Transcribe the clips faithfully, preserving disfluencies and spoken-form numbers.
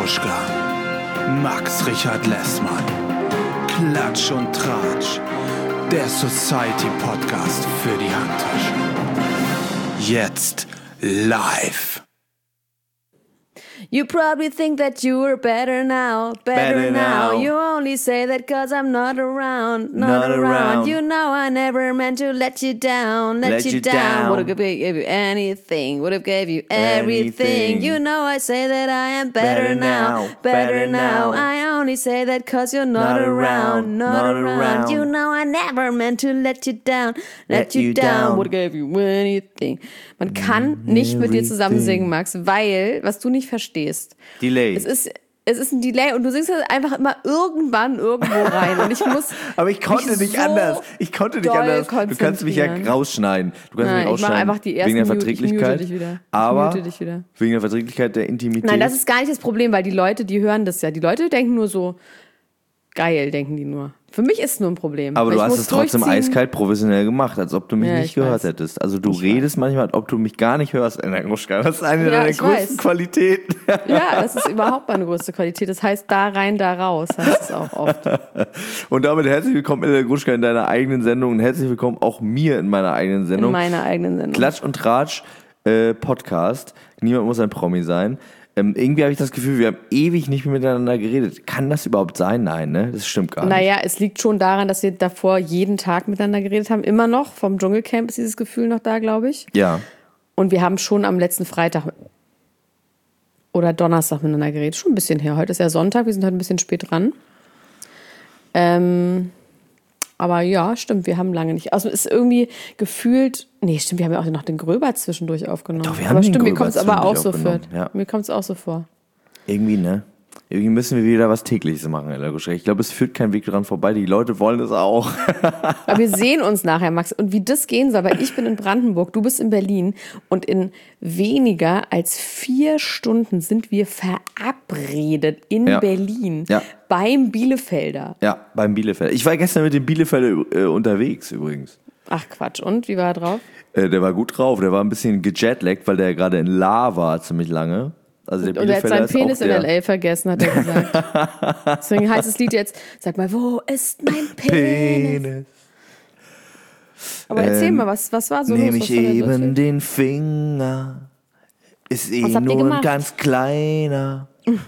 Gruschka, Max Richard Lessmann, Klatsch und Tratsch, der Society-Podcast für die Handtasche. Jetzt live. You probably think that you're better now, better, Better now. now. You only say that cause I'm not around, not, Not around. around. You know I never meant to let you down, let, Let you, you down. down. Would have gave you anything, would have gave you everything. Anything. You know I say that I am better, Better now, now, better, better now. now. I only say that cause you're not, Not around, around, not, not around. around. You know I never meant to let you down, let, Let you, you down. down. Would have gave you anything. Man kann nicht mit dir zusammen singen, Max, weil, was du nicht verstehst, Delay. es ist, es ist ein Delay und du singst halt einfach immer irgendwann irgendwo rein und ich muss Aber ich konnte mich nicht so anders. Ich konnte nicht doll anders. Du kannst mich ja konzentrieren. rausschneiden. Du kannst Nein, mich ich mach rausschneiden. einfach die ersten wegen der Mute- ich mute Verträglichkeit. dich wieder. Ich Aber mute dich wieder. wegen der Verträglichkeit der Intimität. Nein, das ist gar nicht das Problem, weil die Leute, die hören das ja. Die Leute denken nur so, geil, denken die nur. Für mich ist es nur ein Problem. aber weil du ich hast muss es trotzdem durchziehen. eiskalt professionell gemacht, als ob du mich Ja, nicht ich gehört weiß. hättest. Also du Ich redest manchmal, als ob du mich gar nicht hörst. In der Gruschka. Das ist eine Ja, deiner ich größten weiß. Qualitäten. Ja, das ist überhaupt meine größte Qualität. Das heißt, da rein, da raus, heißt es auch oft. Und damit herzlich willkommen in der Gruschka in deiner eigenen Sendung und herzlich willkommen auch mir in meiner eigenen In Sendung. meiner eigenen Sendung. Klatsch und Tratsch äh, Podcast. Niemand muss ein Promi sein. Ähm, irgendwie habe ich das Gefühl, wir haben ewig nicht mehr miteinander geredet. Kann das überhaupt sein? Nein, ne? Das stimmt gar nicht. Naja, es liegt schon daran, dass wir davor jeden Tag miteinander geredet haben. Immer noch. Vom Dschungelcamp ist dieses Gefühl noch da, glaube ich. Ja. Und wir haben schon am letzten Freitag oder Donnerstag miteinander geredet. Schon ein bisschen her. Heute ist ja Sonntag. Wir sind heute ein bisschen spät dran. Ähm, aber ja, stimmt. Wir haben lange nicht. Also es ist irgendwie gefühlt. Nee, stimmt. Wir haben ja auch noch den Gröber zwischendurch aufgenommen. Doch, wir haben aber den stimmt, mir Gröber kommt es aber auch so vor. zwischendurch aufgenommen, ja. Mir kommt es auch so vor. Irgendwie, ne? Irgendwie müssen wir wieder was Tägliches machen in der Gruschka. Ich glaube, es führt kein Weg dran vorbei. Die Leute wollen es auch. Aber wir sehen uns nachher, Max. Und wie das gehen soll, weil ich bin in Brandenburg, du bist in Berlin und in weniger als vier Stunden sind wir verabredet in Ja. Berlin Ja. beim Bielefelder. Ja, beim Bielefeld. Ich war gestern mit dem Bielefelder äh, unterwegs übrigens. Ach Quatsch, und? Wie war er drauf? Äh, der war gut drauf. Der war ein bisschen gejetlaggt, weil der gerade in La war ziemlich lange. Also der Und er hat Bielefelder seinen ist Penis auch in der L A vergessen, hat er gesagt. Deswegen heißt das Lied jetzt, sag mal, wo ist mein Penis? Penis. Aber erzähl Ähm, mal, was, was war so Nehme los? ich Was war denn so eben viel? den Finger, ist eh Was habt ihr nur ein gemacht? ganz kleiner.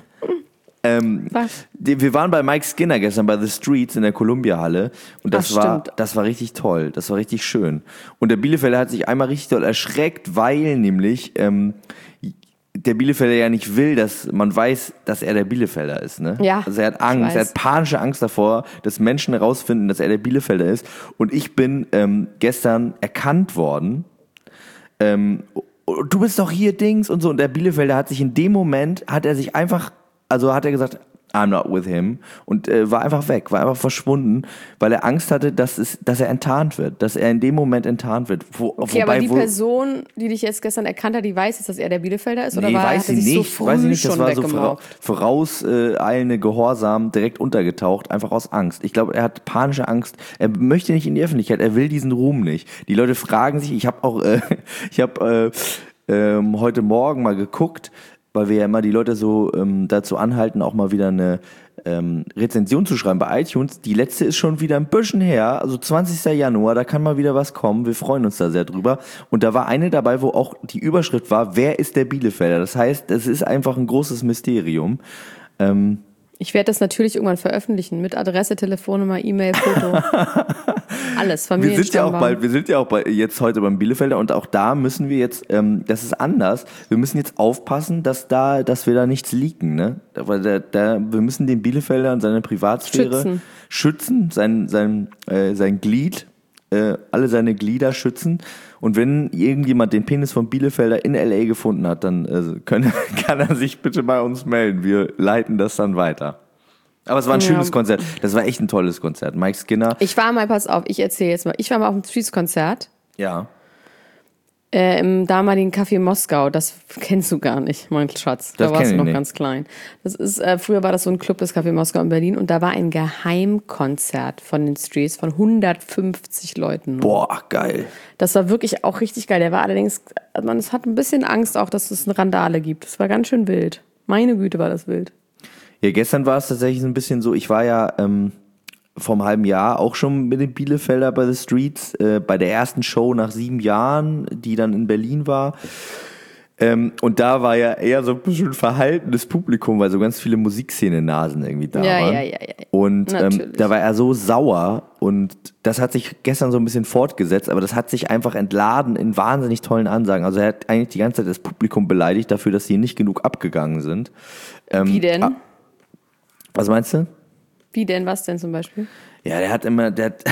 ähm, Was? die- wir waren bei Mike Skinner gestern bei The Streets in der Columbia-Halle und das Ach, war, stimmt. das war richtig toll, das war richtig schön. Und der Bielefelder hat sich einmal richtig doll erschreckt, weil nämlich ähm, der Bielefelder ja nicht will, dass man weiß, dass er der Bielefelder ist. Ne? Ja, also er hat ich Angst, er weiß. hat panische Angst davor, dass Menschen herausfinden, dass er der Bielefelder ist. Und ich bin ähm, gestern erkannt worden. Ähm, du bist doch hier Dings und so. Und der Bielefelder hat sich in dem Moment, hat er sich einfach, also hat er gesagt, I'm not with him. Und äh, war einfach weg, war einfach verschwunden, weil er Angst hatte, dass, es, dass er enttarnt wird, dass er in dem Moment enttarnt wird. Wo, Okay, wobei, aber die wo, Person, die dich jetzt gestern erkannt hat, die weiß jetzt, dass er der Bielefelder ist? Oder Nee, war, weiß hat er ich sich nicht, so früh weiß ich nicht, das schon war so weggemaucht? vorauseilende Gehorsam, direkt untergetaucht, einfach aus Angst. Ich glaube, er hat panische Angst, er möchte nicht in die Öffentlichkeit, er will diesen Ruhm nicht. Die Leute fragen sich, ich habe auch, äh, ich habe äh, ähm, heute Morgen mal geguckt, weil wir ja immer die Leute so ähm, dazu anhalten, auch mal wieder eine ähm, Rezension zu schreiben bei iTunes. Die letzte ist schon wieder ein bisschen her, also zwanzigster Januar, da kann mal wieder was kommen. Wir freuen uns da sehr drüber. Und da war eine dabei, wo auch die Überschrift war, wer ist der Bielefelder? Das heißt, es ist einfach ein großes Mysterium. Ähm, Ich werde das natürlich irgendwann veröffentlichen mit Adresse, Telefonnummer, E-Mail, Foto. Alles, Wir sind ja auch Familienstammbaum. bald, wir sind ja auch bei, jetzt heute beim Bielefelder und auch da müssen wir jetzt, ähm, das ist anders. Wir müssen jetzt aufpassen, dass da, dass wir da nichts leaken, ne? Weil da, da, wir müssen den Bielefelder und seine Privatsphäre Schützen. schützen, sein, sein, äh, sein Glied, äh, alle seine Glieder schützen. Und wenn irgendjemand den Penis von Bielefelder in L A gefunden hat, dann äh, können, kann er sich bitte bei uns melden. Wir leiten das dann weiter. Aber es war ein Ja. schönes Konzert. Das war echt ein tolles Konzert. Mike Skinner. Ich war mal, pass auf, ich erzähle jetzt mal. Ich war mal auf einem Streets-Konzert Ja. äh, im damaligen Café Moskau. Das kennst du gar nicht, mein Schatz. Da Das warst kenn du ich noch nicht. ganz klein. Das ist, äh, früher war das so ein Club, das Café Moskau in Berlin. Und da war ein Geheimkonzert von den Streets von hundertfünfzig Leuten. Boah, geil. Das war wirklich auch richtig geil. Der war allerdings, man es hat ein bisschen Angst auch, dass es eine Randale gibt. Das war ganz schön wild. Meine Güte, war das wild. Ja, gestern war es tatsächlich so ein bisschen so, ich war ja ähm, vor einem halben Jahr auch schon mit den Bielefelder bei The Streets, äh, bei der ersten Show nach sieben Jahren, die dann in Berlin war. Ähm, und da war ja eher so ein bisschen verhaltenes Publikum, weil so ganz viele Musikszene-Nasen irgendwie da Ja, waren. ja, ja, ja. Und ähm, Natürlich. da war er so sauer und das hat sich gestern so ein bisschen fortgesetzt, aber das hat sich einfach entladen in wahnsinnig tollen Ansagen. Also er hat eigentlich die ganze Zeit das Publikum beleidigt dafür, dass sie nicht genug abgegangen sind. Ähm, Wie denn? ah, was meinst du? Wie denn? Was denn zum Beispiel? Ja, der hat immer, der hat,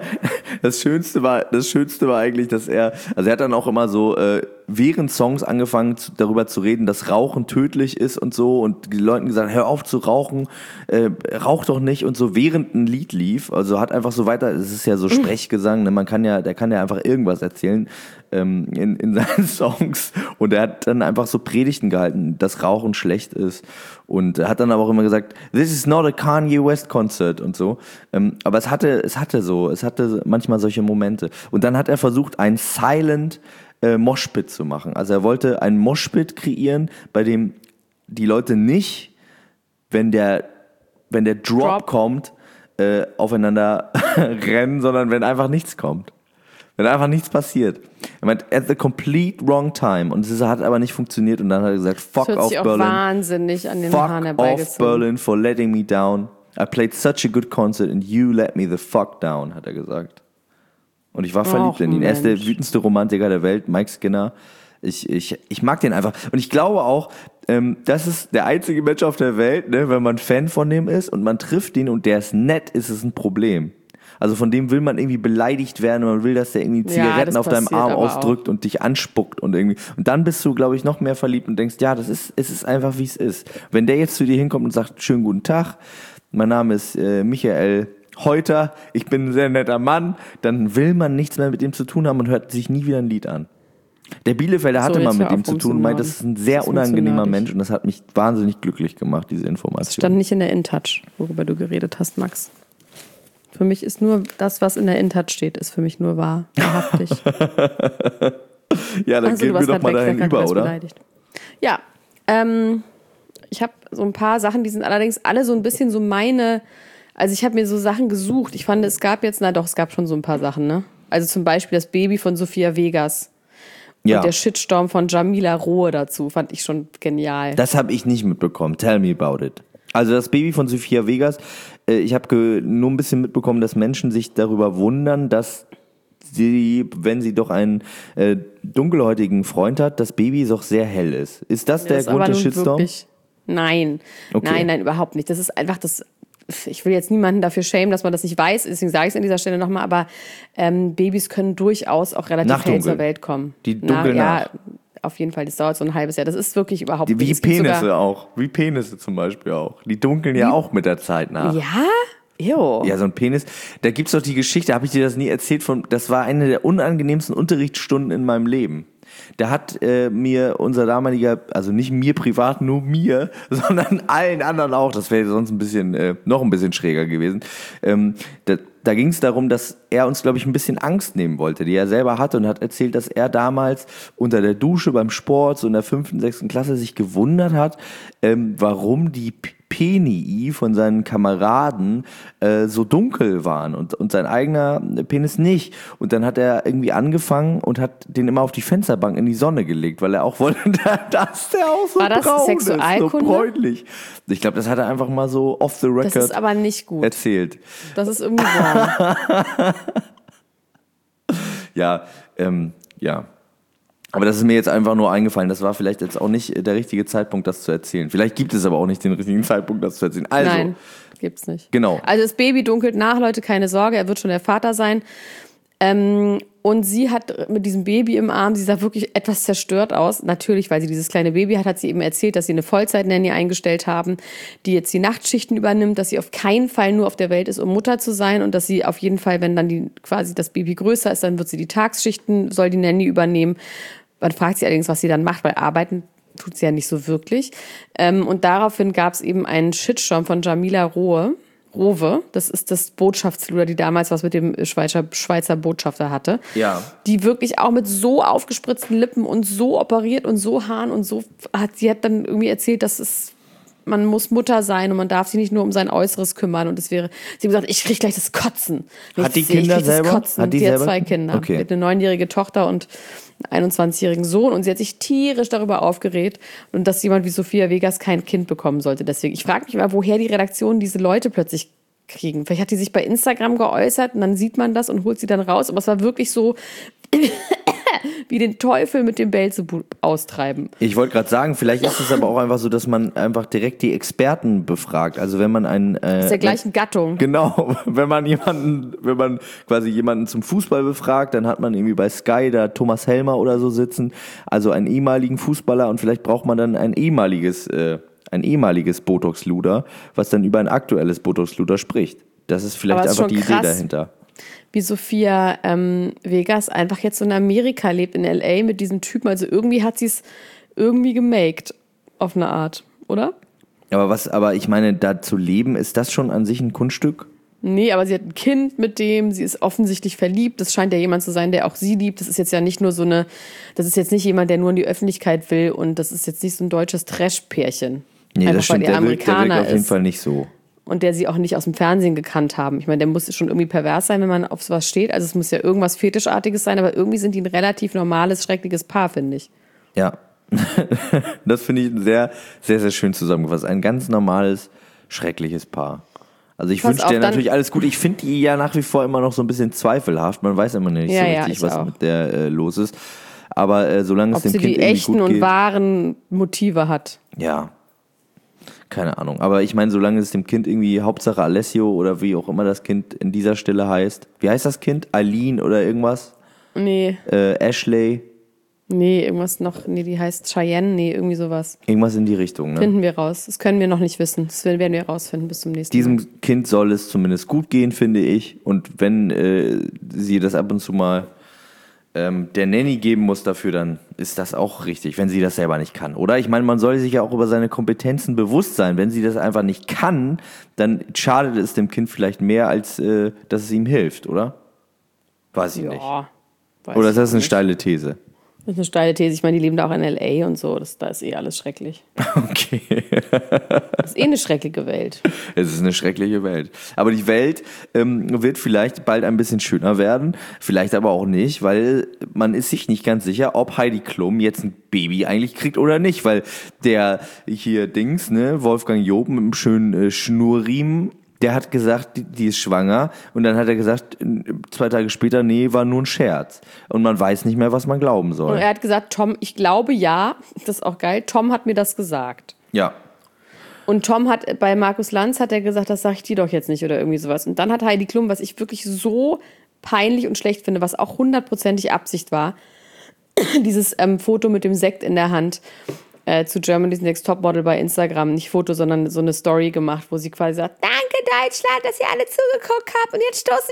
das Schönste war, das Schönste war eigentlich, dass er, also er hat dann auch immer so äh, während Songs angefangen zu, darüber zu reden, dass Rauchen tödlich ist und so und die Leuten gesagt, hör auf zu rauchen, äh, rauch doch nicht und so während ein Lied lief, also hat einfach so weiter, es ist ja so Sprechgesang, ne? Man kann ja, der kann ja einfach irgendwas erzählen ähm, in, in seinen Songs und er hat dann einfach so Predigten gehalten, dass Rauchen schlecht ist und er hat dann aber auch immer gesagt, this is not a Kanye West Concert und so, ähm, aber es hatte, es hatte so, es hatte manchmal solche Momente und dann hat er versucht, ein Silent äh, Moshpit zu machen. Also er wollte einen Moshpit kreieren, bei dem die Leute nicht, wenn der, wenn der Drop, Drop. kommt, äh, aufeinander rennen, sondern wenn einfach nichts kommt. Wenn einfach nichts passiert. Er meint, at the complete wrong time. Und es hat aber nicht funktioniert und dann hat er gesagt, fuck Das hört off sich auch Berlin. wahnsinnig an den Haaren Fuck off herbeigezogen. Berlin for letting me down. I played such a good concert and you let me the fuck down, hat er gesagt. Und ich war verliebt Och, in ihn. Er ist der Mensch. wütendste Romantiker der Welt, Mike Skinner. Ich, ich, ich mag den einfach. Und ich glaube auch, ähm, das ist der einzige Mensch auf der Welt, ne, wenn man Fan von dem ist und man trifft den und der ist nett, ist es ein Problem. Also von dem will man irgendwie beleidigt werden und man will, dass der irgendwie Ja, Zigaretten das auf deinem passiert Arm aber ausdrückt und dich anspuckt und irgendwie. Und dann bist du, glaube ich, noch mehr verliebt und denkst, ja, das ist, es ist einfach, wie es ist. Wenn der jetzt zu dir hinkommt und sagt, schönen guten Tag, mein Name ist äh, Michael Heuter, ich bin ein sehr netter Mann, dann will man nichts mehr mit dem zu tun haben und hört sich nie wieder ein Lied an. Der Bielefelder hatte So, mal jetzt mit hör dem auf, zu tun und meint, das ist ein sehr Das ist mir zu unangenehmer nerdig. Mensch und das hat mich wahnsinnig glücklich gemacht, diese Information. Stand nicht in der InTouch, worüber du geredet hast, Max. Für mich ist nur das, was in der InTouch steht, ist für mich nur wahr, wahrhaftig. Ja, dann Also, gehen du wir warst doch halt mal weg, dahin wer über, gerade oder? beleidigt. Ja, ähm, ich habe so ein paar Sachen, die sind allerdings alle so ein bisschen so meine, also ich habe mir so Sachen gesucht. Ich fand, es gab jetzt, na doch, es gab schon so ein paar Sachen, ne? Also zum Beispiel das Baby von Sophia Vegas. Ja, Und der Shitstorm von Jamila Rohe dazu fand ich schon genial. das habe ich nicht mitbekommen. Tell me about it. Also das Baby von Sophia Vegas, äh, ich habe nur ein bisschen mitbekommen, dass Menschen sich darüber wundern, dass sie, wenn sie doch einen äh, dunkelhäutigen Freund hat, das Baby doch sehr hell ist. Ist das der ist Grund aber des nun Shitstorms? wirklich- Nein, Okay. nein, nein, überhaupt nicht. Das ist einfach das. Ich will jetzt niemanden dafür schämen, dass man das nicht weiß, deswegen sage ich es an dieser Stelle nochmal, aber ähm, Babys können durchaus auch relativ hell Nachtdunkel. zur Welt kommen. Die dunkeln Na, nach. ja, auf jeden Fall, das dauert so ein halbes Jahr. Das ist wirklich überhaupt Die, nicht. wie Es gibt Penisse sogar- auch. Wie Penisse zum Beispiel auch. Die dunkeln ja auch mit der Zeit nach. Ja? Jo. Ja, so ein Penis. Da gibt's doch die Geschichte, habe ich dir das nie erzählt, von, das war eine der unangenehmsten Unterrichtsstunden in meinem Leben. Da hat äh, mir unser damaliger, also nicht mir privat, nur mir, sondern allen anderen auch, das wäre sonst ein bisschen, äh, noch ein bisschen schräger gewesen. Ähm, da da ging es darum, dass er uns, glaube ich, ein bisschen Angst nehmen wollte, die er selber hatte und hat erzählt, dass er damals unter der Dusche beim Sport, so in der fünften, sechsten Klasse, sich gewundert hat, ähm, warum die P- Penii von seinen Kameraden äh, so dunkel waren und, und sein eigener Penis nicht. Und dann hat er irgendwie angefangen und hat den immer auf die Fensterbank in die Sonne gelegt, weil er auch wollte, dass der auch so War das braun ist, so Sexualkunde? bräunlich. Ich glaube, das hat er einfach mal so off the record Das ist aber nicht gut. erzählt. Das ist irgendwie wahr. Ja, ähm, ja. Aber das ist mir jetzt einfach nur eingefallen. Das war vielleicht jetzt auch nicht der richtige Zeitpunkt, das zu erzählen. Vielleicht gibt es aber auch nicht den richtigen Zeitpunkt, das zu erzählen. Also, Nein, gibt's nicht. Genau. Also das Baby dunkelt nach, Leute, keine Sorge, er wird schon der Vater sein. Ähm, und sie hat mit diesem Baby im Arm, sie sah wirklich etwas zerstört aus. Natürlich, weil sie dieses kleine Baby hat, hat sie eben erzählt, dass sie eine Vollzeit-Nanny eingestellt haben, die jetzt die Nachtschichten übernimmt, dass sie auf keinen Fall nur auf der Welt ist, um Mutter zu sein und dass sie auf jeden Fall, wenn dann die, quasi das Baby größer ist, dann wird sie die Tagsschichten, soll die Nanny übernehmen. Man fragt sie allerdings, was sie dann macht, weil arbeiten tut sie ja nicht so wirklich. Ähm, und daraufhin gab es eben einen Shitstorm von Jamila Rohe. Rowe, das ist das Botschaftsluder, die damals was mit dem Schweizer, Schweizer Botschafter hatte. Ja. Die wirklich auch mit so aufgespritzten Lippen und so operiert und so Haaren und so hat, sie hat dann irgendwie erzählt, dass es man muss Mutter sein und man darf sich nicht nur um sein Äußeres kümmern. Und es wäre, sie hat gesagt, ich krieg gleich das Kotzen. Hat die ich sehe, Kinder ich krieg selber? Das Kotzen. Hat die die selber? hat zwei Kinder. Okay. Die hat eine neunjährige Tochter und einen einundzwanzigjährigen Sohn. Und sie hat sich tierisch darüber aufgeregt. Und dass jemand wie Sofia Vegas kein Kind bekommen sollte. Deswegen, ich frage mich mal, woher die Redaktion diese Leute plötzlich kriegen. Vielleicht hat die sich bei Instagram geäußert und dann sieht man das und holt sie dann raus. Aber es war wirklich so wie den Teufel mit dem Beelzebub austreiben. Ich wollte gerade sagen, vielleicht ist es aber auch einfach so, dass man einfach direkt die Experten befragt. Also wenn man einen... Äh, Aus der gleichen Gattung. Genau, wenn man jemanden, wenn man quasi jemanden zum Fußball befragt, dann hat man irgendwie bei Sky da Thomas Helmer oder so sitzen, also einen ehemaligen Fußballer und vielleicht braucht man dann ein ehemaliges, äh, ein ehemaliges Botox-Luder, was dann über ein aktuelles Botox-Luder spricht. Das ist vielleicht Aber es ist einfach die schon Idee krass, dahinter. wie Sofia ähm, Vegas einfach jetzt so in Amerika lebt, in L A mit diesem Typen. Also irgendwie hat sie es irgendwie gemaked, auf eine Art, oder? Aber was, aber ich meine, da zu leben, ist das schon an sich ein Kunststück? Nee, aber sie hat ein Kind mit dem, sie ist offensichtlich verliebt. Das scheint ja jemand zu sein, der auch sie liebt. Das ist jetzt ja nicht nur so eine, das ist jetzt nicht jemand, der nur in die Öffentlichkeit will und das ist jetzt nicht so ein deutsches Trash-Pärchen. Nee, Einfach, das stimmt, weil er der wirkt, der wirkt Amerikaner auf jeden ist. Fall nicht so. Und der sie auch nicht aus dem Fernsehen gekannt haben. Ich meine, der muss schon irgendwie pervers sein, wenn man auf sowas steht. Also es muss ja irgendwas Fetischartiges sein, aber irgendwie sind die ein relativ normales, schreckliches Paar, finde ich. Ja, das finde ich sehr, sehr, sehr schön zusammengefasst. Ein ganz normales, schreckliches Paar. Also ich Pass wünsche auf, dir dann- natürlich alles gut. Ich finde die ja nach wie vor immer noch so ein bisschen zweifelhaft. Man weiß immer nicht Ja, so ja, richtig, ich was auch. mit der äh, los ist. Aber äh, solange Ob es sie dem Kind die irgendwie echten gut und geht, wahren Motive hat. ja, keine Ahnung. Aber ich meine, solange es dem Kind irgendwie Hauptsache Alessio oder wie auch immer das Kind in dieser Stelle heißt. Wie heißt das Kind? Eileen oder irgendwas? Nee, Äh, Ashley? nee, irgendwas noch. Nee, die heißt Cheyenne. Nee, irgendwie sowas. Irgendwas in die Richtung, ne? Finden wir raus. Das können wir noch nicht wissen. Das werden wir rausfinden bis zum nächsten Mal. Diesem Kind soll es zumindest gut gehen, finde ich. Und wenn äh, sie das ab und zu mal ähm, der Nanny geben muss dafür, dann ist das auch richtig, wenn sie das selber nicht kann, oder? Ich meine, man soll sich ja auch über seine Kompetenzen bewusst sein. Wenn sie das einfach nicht kann, dann schadet es dem Kind vielleicht mehr, als äh, dass es ihm hilft, oder? Weiß ich nicht. Ja. weiß Oder ich ist das eine nicht. steile These? Das ist eine steile These. Ich meine, die leben da auch in L A und so. Das, da ist eh alles schrecklich. Okay. Das ist eh eine schreckliche Welt. Es ist eine schreckliche Welt. Aber die Welt ähm, wird vielleicht bald ein bisschen schöner werden, vielleicht aber auch nicht, weil man ist sich nicht ganz sicher, ob Heidi Klum jetzt ein Baby eigentlich kriegt oder nicht, weil der hier Dings, ne, Wolfgang Job mit einem schönen äh, Schnurriemen, der hat gesagt, die, die ist schwanger und dann hat er gesagt, zwei Tage später, nee, war nur ein Scherz. Und man weiß nicht mehr, was man glauben Und soll. er hat gesagt, Tom, ich glaube ja, das ist auch geil, Tom hat mir das gesagt. Ja. Und Tom hat, bei Markus Lanz hat er gesagt, das sag ich dir doch jetzt nicht oder irgendwie sowas. Und dann hat Heidi Klum, was ich wirklich so peinlich und schlecht finde, was auch hundertprozentig Absicht war, dieses ähm, Foto mit dem Sekt in der Hand äh, zu Germany's Next Topmodel bei Instagram, nicht Foto, sondern so eine Story gemacht, wo sie quasi sagt, danke Deutschland, dass ihr alle zugeguckt habt und jetzt stoßen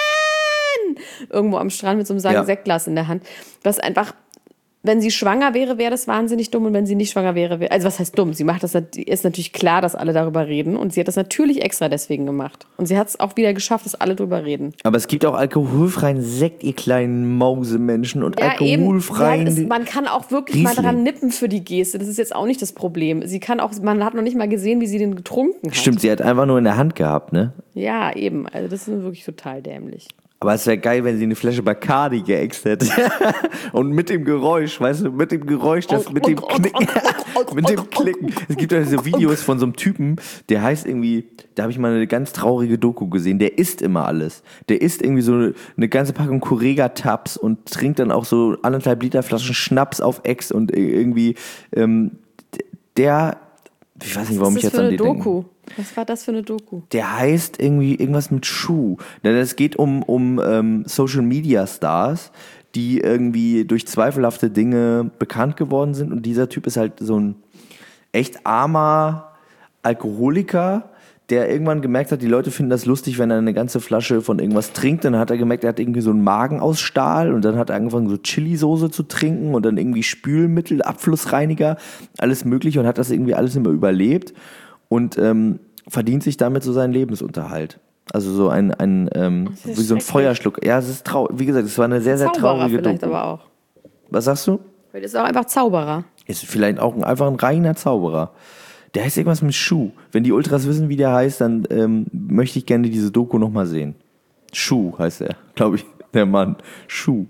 wir an. Irgendwo am Strand mit so einem Ja. Sektglas in der Hand. Was einfach, wenn sie schwanger wäre, wäre das wahnsinnig dumm und wenn sie nicht schwanger wäre, wäre, also was heißt dumm? Sie macht das, ist natürlich klar, dass alle darüber reden und sie hat das natürlich extra deswegen gemacht. Und sie hat es auch wieder geschafft, dass alle drüber reden. Aber es gibt auch alkoholfreien Sekt, ihr kleinen Mausemenschen, und alkoholfreien... Ja, es, man kann auch wirklich mal Riesling. dran nippen für die Geste. Das ist jetzt auch nicht das Problem. Sie kann auch, man hat noch nicht mal gesehen, wie sie den getrunken hat. Stimmt, sie hat einfach nur in der Hand gehabt, ne? Ja, eben. Also das ist wirklich total dämlich. Aber es wäre geil, wenn sie eine Flasche Bacardi geäxt hätte. Und mit dem Geräusch, weißt du, mit dem Geräusch, das, mit dem Knicken, mit dem Klicken. Es gibt ja diese Videos von so einem Typen, der heißt irgendwie, da habe ich mal eine ganz traurige Doku gesehen, der isst immer alles. Der isst irgendwie so eine, eine ganze Packung Correga-Tabs und trinkt dann auch so anderthalb Liter Flaschen Schnaps auf Ex und irgendwie, ähm, der, ich weiß nicht, warum ich Was ist jetzt das für an eine den denke. Doku? Was war das für eine Doku? Der heißt irgendwie irgendwas mit Schuh. Es geht um, um ähm, Social Media Stars, die irgendwie durch zweifelhafte Dinge bekannt geworden sind. Und dieser Typ ist halt so ein echt armer Alkoholiker, der irgendwann gemerkt hat, die Leute finden das lustig, wenn er eine ganze Flasche von irgendwas trinkt. Dann hat er gemerkt, er hat irgendwie so einen Magen aus Stahl und dann hat er angefangen, so Chili-Soße zu trinken und dann irgendwie Spülmittel, Abflussreiniger, alles mögliche und hat das irgendwie alles immer überlebt und ähm, verdient sich damit so seinen Lebensunterhalt. Also so ein, ein ähm, Das ist wie so ein schrecklich. Feuerschluck. Ja, es ist traurig. Wie gesagt, es war eine sehr, sehr Zauberer traurige vielleicht Doku. aber auch. Was sagst du? Vielleicht ist er auch einfach Zauberer. Ist vielleicht auch ein, einfach ein reiner Zauberer, Der heißt irgendwas mit Schuh. Wenn die Ultras wissen, wie der heißt, dann ähm, möchte ich gerne diese Doku nochmal sehen. Schuh heißt er, glaube ich, der Mann. Schuh.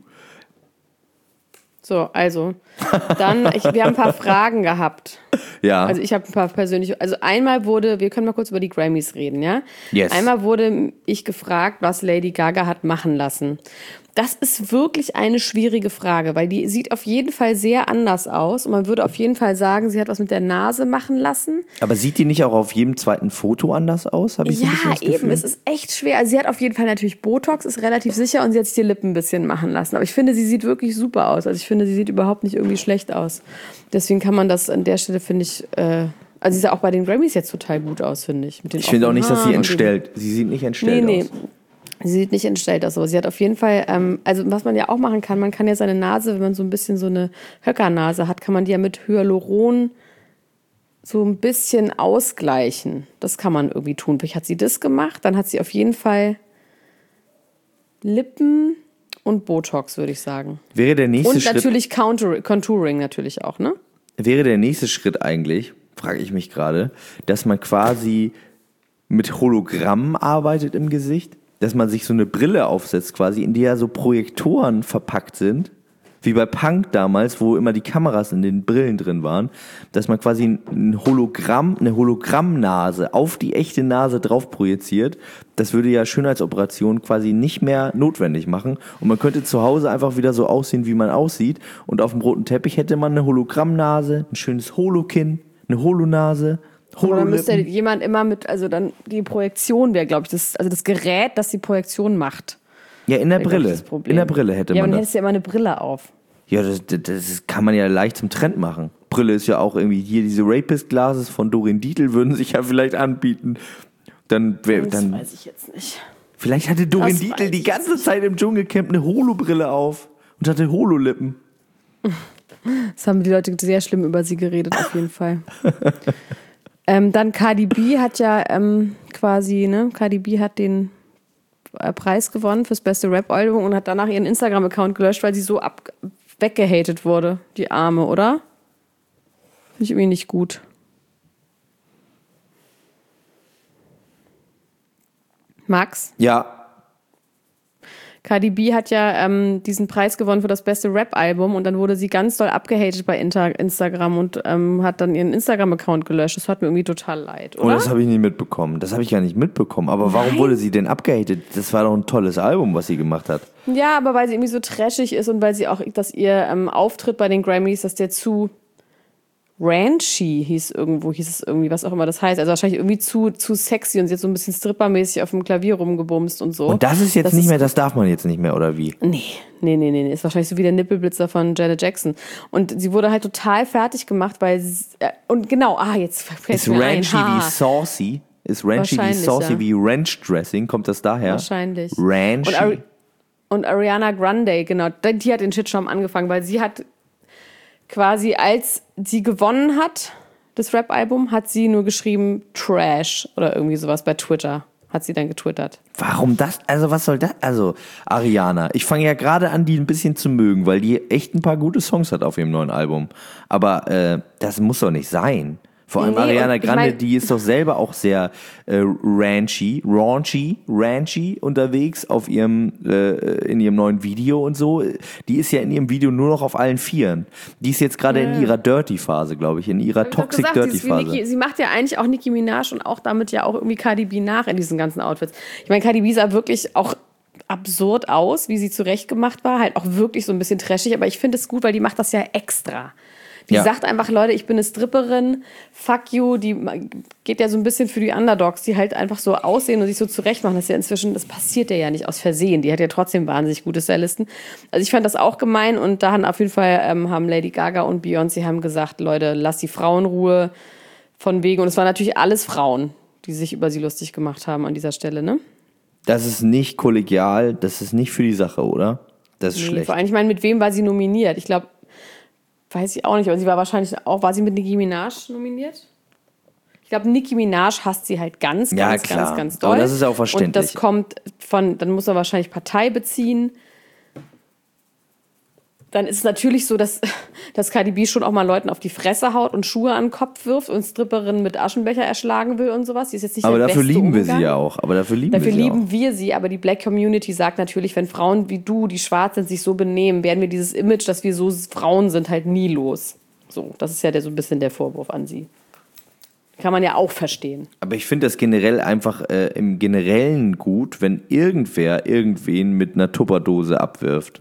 So, also, dann, ich, wir haben ein paar Fragen gehabt. Ja. Also ich habe ein paar persönliche, also einmal wurde, wir können mal kurz über die Grammys reden, ja? Yes. Einmal wurde ich gefragt, was Lady Gaga hat machen lassen. Das ist wirklich eine schwierige Frage, weil die sieht auf jeden Fall sehr anders aus und man würde auf jeden Fall sagen, sie hat was mit der Nase machen lassen. Aber sieht die nicht auch auf jedem zweiten Foto anders aus? Hab ich so ein bisschen Ja, das Gefühl? eben, es ist echt schwer. Also sie hat auf jeden Fall natürlich Botox, ist relativ sicher und sie hat sich die Lippen ein bisschen machen lassen. Aber ich finde, sie sieht wirklich super aus. Also ich finde, sie sieht überhaupt nicht irgendwie schlecht aus. Deswegen kann man das an der Stelle, finde ich, äh, also sie sah auch bei den Grammys jetzt total gut aus, finde ich. Mit den Ich finde auch nicht, dass sie offenen Haaren und entstellt. Sie sieht nicht entstellt Nee, nee. aus. Sie sieht nicht entstellt aus, aber sie hat auf jeden Fall, ähm, also was man ja auch machen kann, man kann ja seine Nase, wenn man so ein bisschen so eine Höckernase hat, kann man die ja mit Hyaluron so ein bisschen ausgleichen. Das kann man irgendwie tun. Vielleicht hat sie das gemacht, dann hat sie auf jeden Fall Lippen und Botox, würde ich sagen. Wäre der nächste Und Schritt, natürlich Counter- Contouring natürlich auch, ne? wäre der nächste Schritt eigentlich, frage ich mich gerade, dass man quasi mit Hologrammen arbeitet im Gesicht, dass man sich so eine Brille aufsetzt quasi, in die ja so Projektoren verpackt sind, wie bei Punk damals, wo immer die Kameras in den Brillen drin waren, dass man quasi ein Hologramm, eine Hologrammnase auf die echte Nase drauf projiziert. Das würde ja Schönheitsoperation quasi nicht mehr notwendig machen und man könnte zu Hause einfach wieder so aussehen, wie man aussieht und auf dem roten Teppich hätte man eine Hologrammnase, ein schönes Holokinn, eine Holonase. Aber dann müsste jemand immer mit, also dann die Projektion wäre, glaube ich, das, also das Gerät, das die Projektion macht. Ja, in der Wäre, Brille. glaub ich, das Problem. In der Brille hätte ja, man aber dann das. hättest du ja immer eine Brille auf. Ja, das, das, das kann man ja leicht zum Trend machen. Brille ist ja auch irgendwie hier, diese Rapist-Glasses von Doreen Dietl würden sich ja vielleicht anbieten. Dann, wär, Das dann weiß ich jetzt nicht. Vielleicht hatte Doreen Das Dietl weiß die ich ganze Zeit im Dschungelcamp eine Holobrille auf und hatte Hololippen. Das haben die Leute sehr schlimm über sie geredet, auf jeden Fall. ähm, dann Cardi B hat ja ähm, quasi, ne, Cardi B hat den äh, Preis gewonnen fürs beste Rap-Album und hat danach ihren Instagram-Account gelöscht, weil sie so ab weggehatet wurde, die Arme, oder? Finde ich irgendwie nicht gut. Max? Ja, Cardi B hat ja ähm, diesen Preis gewonnen für das beste Rap-Album und dann wurde sie ganz doll abgehatet bei Inter- Instagram und ähm, hat dann ihren Instagram-Account gelöscht. Das hat mir irgendwie total leid, oder? oh, das habe ich nicht mitbekommen. Das habe ich ja nicht mitbekommen. Aber warum Nein. wurde sie denn abgehatet? Das war doch ein tolles Album, was sie gemacht hat. Ja, aber weil sie irgendwie so trashig ist und weil sie auch, dass ihr ähm, Auftritt bei den Grammys, dass der zu ranchy hieß irgendwo, hieß es irgendwie, was auch immer das heißt. Also wahrscheinlich irgendwie zu, zu sexy und sie hat so ein bisschen strippermäßig auf dem Klavier rumgebumst und so. Und das ist jetzt Das nicht ist- mehr, das darf man jetzt nicht mehr, oder wie? Nee, nee, nee, nee, nee. Ist wahrscheinlich so wie der Nippelblitzer von Janet Jackson. Und sie wurde halt total fertig gemacht, weil sie, äh, und genau, ah, jetzt fällt Ist mir ein. ranchy Ha. wie saucy? Ist ranchy wie Wahrscheinlich, saucy ja. wie Ranch Dressing? Kommt das daher? Wahrscheinlich. Ranchy. Und, Ari- und Ariana Grande, genau, die hat den Shitstorm angefangen, weil sie hat quasi, als sie gewonnen hat, das Rap-Album, hat sie nur geschrieben Trash oder irgendwie sowas bei Twitter. Hat sie dann getwittert. Warum das? Also was soll das? Also Ariana, ich fange ja gerade an, die ein bisschen zu mögen, weil die echt ein paar gute Songs hat auf ihrem neuen Album. Aber äh, das muss doch nicht sein. Vor allem Nee, Ariana und ich Grande, mein- die ist doch selber auch sehr äh, ranchy, raunchy, ranchy unterwegs auf ihrem äh, in ihrem neuen Video und so. Die ist ja in ihrem Video nur noch auf allen Vieren. Die ist jetzt gerade in ihrer Dirty-Phase, glaube ich, in ihrer Hab ich doch Toxic gesagt, sie ist wie Dirty-Phase. Nicki, sie macht ja eigentlich auch Nicki Minaj und auch damit ja auch irgendwie Cardi B nach in diesen ganzen Outfits. Ich meine, Cardi B sah wirklich auch absurd aus, wie sie zurechtgemacht war. Halt auch wirklich so ein bisschen trashig, aber ich finde es gut, weil die macht das ja extra. Die Ja. sagt einfach, Leute, ich bin eine Stripperin, fuck you. Die geht ja so ein bisschen für die Underdogs, die halt einfach so aussehen und sich so zurecht machen. Das ist ja inzwischen, das passiert ja nicht aus Versehen. Die hat ja trotzdem wahnsinnig gute Stylisten. Also ich fand das auch gemein und da haben auf jeden Fall ähm, haben Lady Gaga und Beyoncé haben gesagt, Leute, lass die Frauen in Ruhe von wegen. Und es waren natürlich alles Frauen, die sich über sie lustig gemacht haben an dieser Stelle, ne? Das ist nicht kollegial, das ist nicht für die Sache, oder? Das ist Nee, schlecht. vor allem, ich meine, mit wem war sie nominiert? Ich glaube, weiß ich auch nicht, aber sie war wahrscheinlich auch, war sie mit Nicki Minaj nominiert? Ich glaube, Nicki Minaj hasst sie halt ganz, ganz, Ja, ganz, klar. ganz doll. Aber das ist ja auch verständlich. Und das kommt von, dann muss er wahrscheinlich Partei beziehen dann ist es natürlich so, dass, dass Cardi B schon auch mal Leuten auf die Fresse haut und Schuhe an den Kopf wirft und Stripperinnen mit Aschenbecher erschlagen will und sowas. Die ist jetzt nicht aber der dafür beste lieben wir Umgang. sie ja auch. Aber dafür lieben Dafür wir sie lieben auch. wir sie, aber die Black Community sagt natürlich, wenn Frauen wie du, die schwarz sind, sich so benehmen, werden wir dieses Image, dass wir so Frauen sind, halt nie los. So, das ist ja der, so ein bisschen der Vorwurf an sie. Kann man ja auch verstehen. Aber ich finde das generell einfach äh, im Generellen gut, wenn irgendwer irgendwen mit einer Tupperdose abwirft.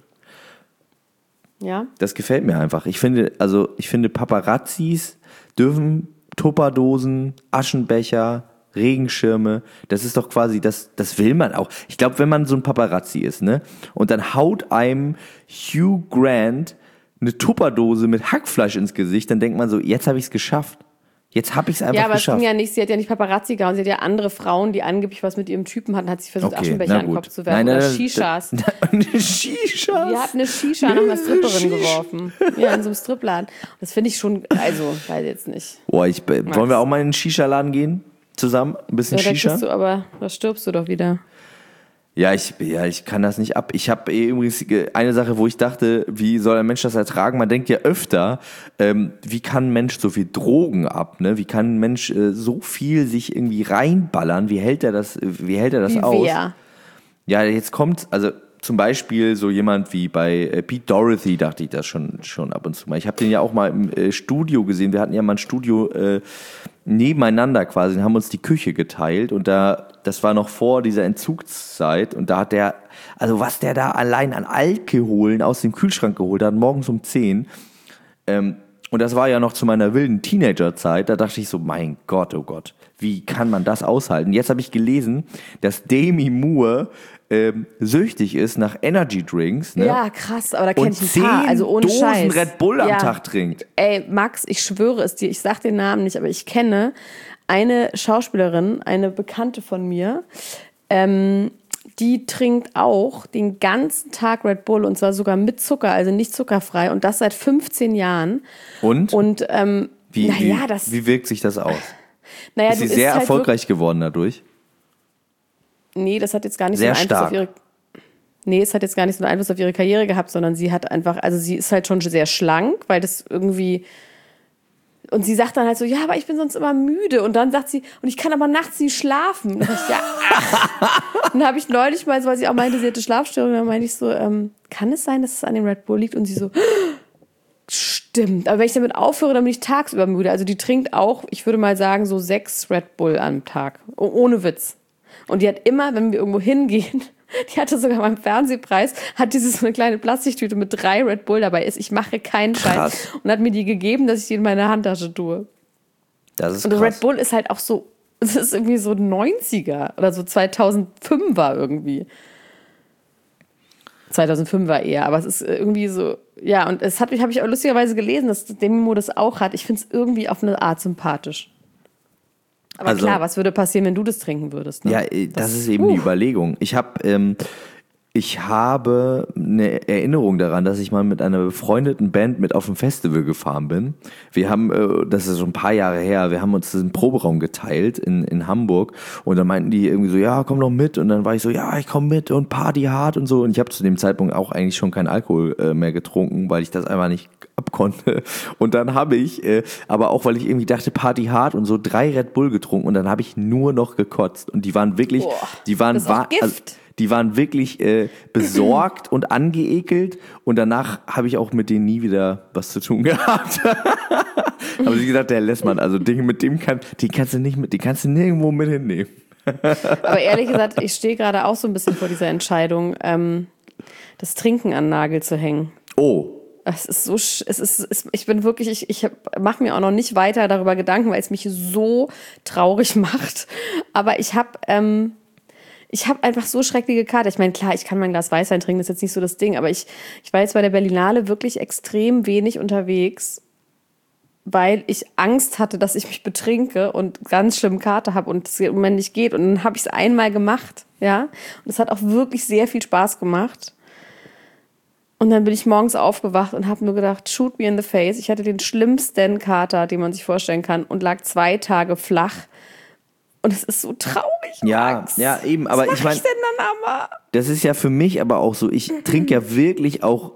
Ja? Das gefällt mir einfach. Ich finde, also ich finde, Paparazzis dürfen Tupperdosen, Aschenbecher, Regenschirme, das ist doch quasi, das, das will man auch. Ich glaube, wenn man so ein Paparazzi ist, ne, und dann haut einem Hugh Grant eine Tupperdose mit Hackfleisch ins Gesicht, dann denkt man so, jetzt habe ich es geschafft. Jetzt habe ich es einfach Ja, aber geschafft. es ging ja nicht, sie hat ja nicht Paparazzi gehauen, sie hat ja andere Frauen, die angeblich was mit ihrem Typen hatten, hat sich versucht, Okay, Aschenbecher na an den gut. Kopf zu werfen. Nein, oder nein, Shishas. das- Eine Shishas? Die hat eine Shisha nach einer Stripperin Shisha. geworfen. Ja, in so einem Stripladen. Das finde ich schon, also, weiß jetzt nicht. Boah, ich, wollen wir auch mal in den Shisha-Laden gehen? Zusammen? Ein bisschen Ja, da Shisha? kriegst du aber, da stirbst du doch wieder. Ja, ich, ja, ich kann das nicht ab. Ich habe übrigens eine Sache, wo ich dachte, wie soll ein Mensch das ertragen? Man denkt ja öfter, ähm, wie kann ein Mensch so viel Drogen ab? Ne? Wie kann ein Mensch äh, so viel sich irgendwie reinballern? Wie hält er das, wie hält er das Wie aus? wer? Ja, jetzt kommt, also zum Beispiel so jemand wie bei äh, Pete Doherty, dachte ich das schon, schon ab und zu mal. Ich habe den ja auch mal im äh, Studio gesehen. Wir hatten ja mal ein Studio äh, nebeneinander quasi und haben uns die Küche geteilt. Und da, das war noch vor dieser Entzugszeit. Und da hat der, also was der da allein an Alkoholen aus dem Kühlschrank geholt hat, morgens um zehn. Ähm, und das war ja noch zu meiner wilden Teenagerzeit. Da dachte ich so, mein Gott, oh Gott, wie kann man das aushalten? Jetzt habe ich gelesen, dass Demi Moore ähm, süchtig ist nach Energy Drinks. Ne? Ja, krass, aber da kenne Und ich ein paar, zehn also ohne Dosen Scheiß. Red Bull am Ja. Tag trinkt. Ey, Max, ich schwöre es dir, ich sag den Namen nicht, aber ich kenne eine Schauspielerin, eine Bekannte von mir, ähm, die trinkt auch den ganzen Tag Red Bull und zwar sogar mit Zucker, also nicht zuckerfrei und das seit fünfzehn Jahren. Und? Und ähm, Wie, naja, wie, das, wie wirkt sich das aus? naja, Ist sie du sehr isst halt erfolgreich geworden dadurch? Wirklich, nee, das hat jetzt gar nicht Sehr so einen Einfluss stark. auf ihre. Nee, es hat jetzt gar nicht so einen Einfluss auf ihre Karriere gehabt, sondern sie hat einfach, also sie ist halt schon sehr schlank, weil das irgendwie. Und sie sagt dann halt so, ja, aber ich bin sonst immer müde. Und dann sagt sie, und ich kann aber nachts nie schlafen. Und dann, ich, ja, ach. Dann habe ich neulich mal, so, weil sie auch meinte, sie hatte Schlafstörungen, dann meinte ich so, ähm, kann es sein, dass es an dem Red Bull liegt? Und sie so, stimmt. Aber wenn ich damit aufhöre, dann bin ich tagsüber müde. Also die trinkt auch, ich würde mal sagen, so sechs Red Bull am Tag. Oh, ohne Witz. Und die hat immer, wenn wir irgendwo hingehen, die hatte sogar beim Fernsehpreis, hat diese so eine kleine Plastiktüte mit drei Red Bull dabei ist. Ich mache keinen Scheiß. Krass. Und hat mir die gegeben, dass ich die in meine Handtasche tue. Das ist Und krass. Red Bull ist halt auch so, es ist irgendwie so neunziger oder so zweitausendfünfer irgendwie. zweitausendfünfer eher, aber es ist irgendwie so, ja, und es hat mich, habe ich auch lustigerweise gelesen, dass Demi Moore das auch hat. Ich finde es irgendwie auf eine Art sympathisch. Aber Also- klar, was würde passieren, wenn du das trinken würdest? Ne? Ja, äh, das, ist eben die Überlegung. Ich habe ähm, ich habe eine Erinnerung daran, dass ich mal mit einer befreundeten Band mit auf ein Festival gefahren bin. Wir haben, äh, das ist schon ein paar Jahre her, wir haben uns den Proberaum geteilt in, in Hamburg und dann meinten die irgendwie so, ja, komm doch mit und dann war ich so, ja, ich komm mit und Party hart und so und ich habe zu dem Zeitpunkt auch eigentlich schon keinen Alkohol äh, mehr getrunken, weil ich das einfach nicht abkonnte und dann habe ich, äh, aber auch weil ich irgendwie dachte, Party hart und so, drei Red Bull getrunken und dann habe ich nur noch gekotzt und die waren wirklich, Boah, die waren, das ist auch wa- Gift. also, die waren wirklich äh, besorgt und angeekelt und danach habe ich auch mit denen nie wieder was zu tun gehabt. Aber sie gesagt, der Lessmann, also Dinge mit dem kann, die kannst du nicht mit, die kannst du nirgendwo mit hinnehmen. Aber ehrlich gesagt, ich stehe gerade auch so ein bisschen vor dieser Entscheidung, ähm, das Trinken an den Nagel zu hängen. Oh, Es ist so, sch- es ist, es, ich bin wirklich, ich, ich mache mir auch noch nicht weiter darüber Gedanken, weil es mich so traurig macht. Aber ich habe, ähm, ich habe einfach so schreckliche Kater. Ich meine, klar, ich kann mein Glas Weißwein trinken, das ist jetzt nicht so das Ding. Aber ich, ich war jetzt bei der Berlinale wirklich extrem wenig unterwegs, weil ich Angst hatte, dass ich mich betrinke und ganz schlimm Kater habe und es im Moment nicht geht. Und dann habe ich es einmal gemacht, ja. Und es hat auch wirklich sehr viel Spaß gemacht. Und dann bin ich morgens aufgewacht und habe nur gedacht, shoot me in the face. Ich hatte den schlimmsten Kater, den man sich vorstellen kann und lag zwei Tage flach. Und es ist so traurig, ja, Max. ja, eben, aber Was ich mach meine, ich denn dann aber? das ist ja für mich aber auch so, ich trinke ja wirklich auch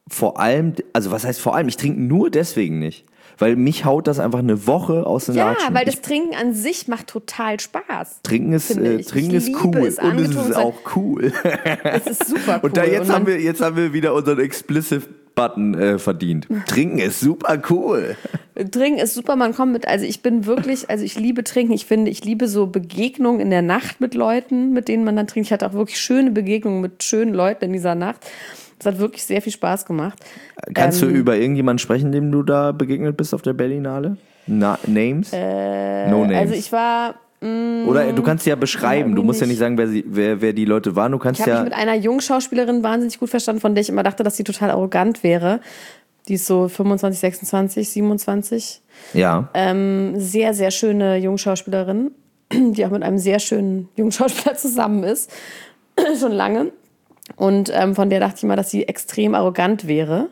vor allem, also was heißt vor allem, ich trinke nur deswegen nicht. Weil mich haut das einfach eine Woche aus den Ja, Latschen. weil das ich, Trinken an sich macht total Spaß. Trinken ist, äh, Trinken ist cool. Es, und es ist auch cool. Es ist super cool. Und da jetzt, und haben wir, jetzt haben wir wieder unseren Explicit-Button äh, verdient. Trinken ist super cool. Trinken ist super, man kommt mit, also ich bin wirklich, also ich liebe Trinken, ich finde, ich liebe so Begegnungen in der Nacht mit Leuten, mit denen man dann trinkt. Ich hatte auch wirklich schöne Begegnungen mit schönen Leuten in dieser Nacht. Das hat wirklich sehr viel Spaß gemacht. Kannst ähm, du über irgendjemanden sprechen, dem du da begegnet bist auf der Berlinale? Na, Names? Äh, no Names. Also ich war... Mh, Oder du kannst ja beschreiben, ja, du musst ja nicht nicht sagen, wer, sie, wer, wer die Leute waren. Du kannst ich habe ja mich mit einer jungen Schauspielerin wahnsinnig gut verstanden, von der ich immer dachte, dass sie total arrogant wäre. Die ist so fünfundzwanzig, sechsundzwanzig, siebenundzwanzig. Ja. Ähm, sehr, sehr schöne Jungschauspielerin, die auch mit einem sehr schönen Jungschauspieler zusammen ist. Schon lange. Und ähm, von der dachte ich mal, dass sie extrem arrogant wäre.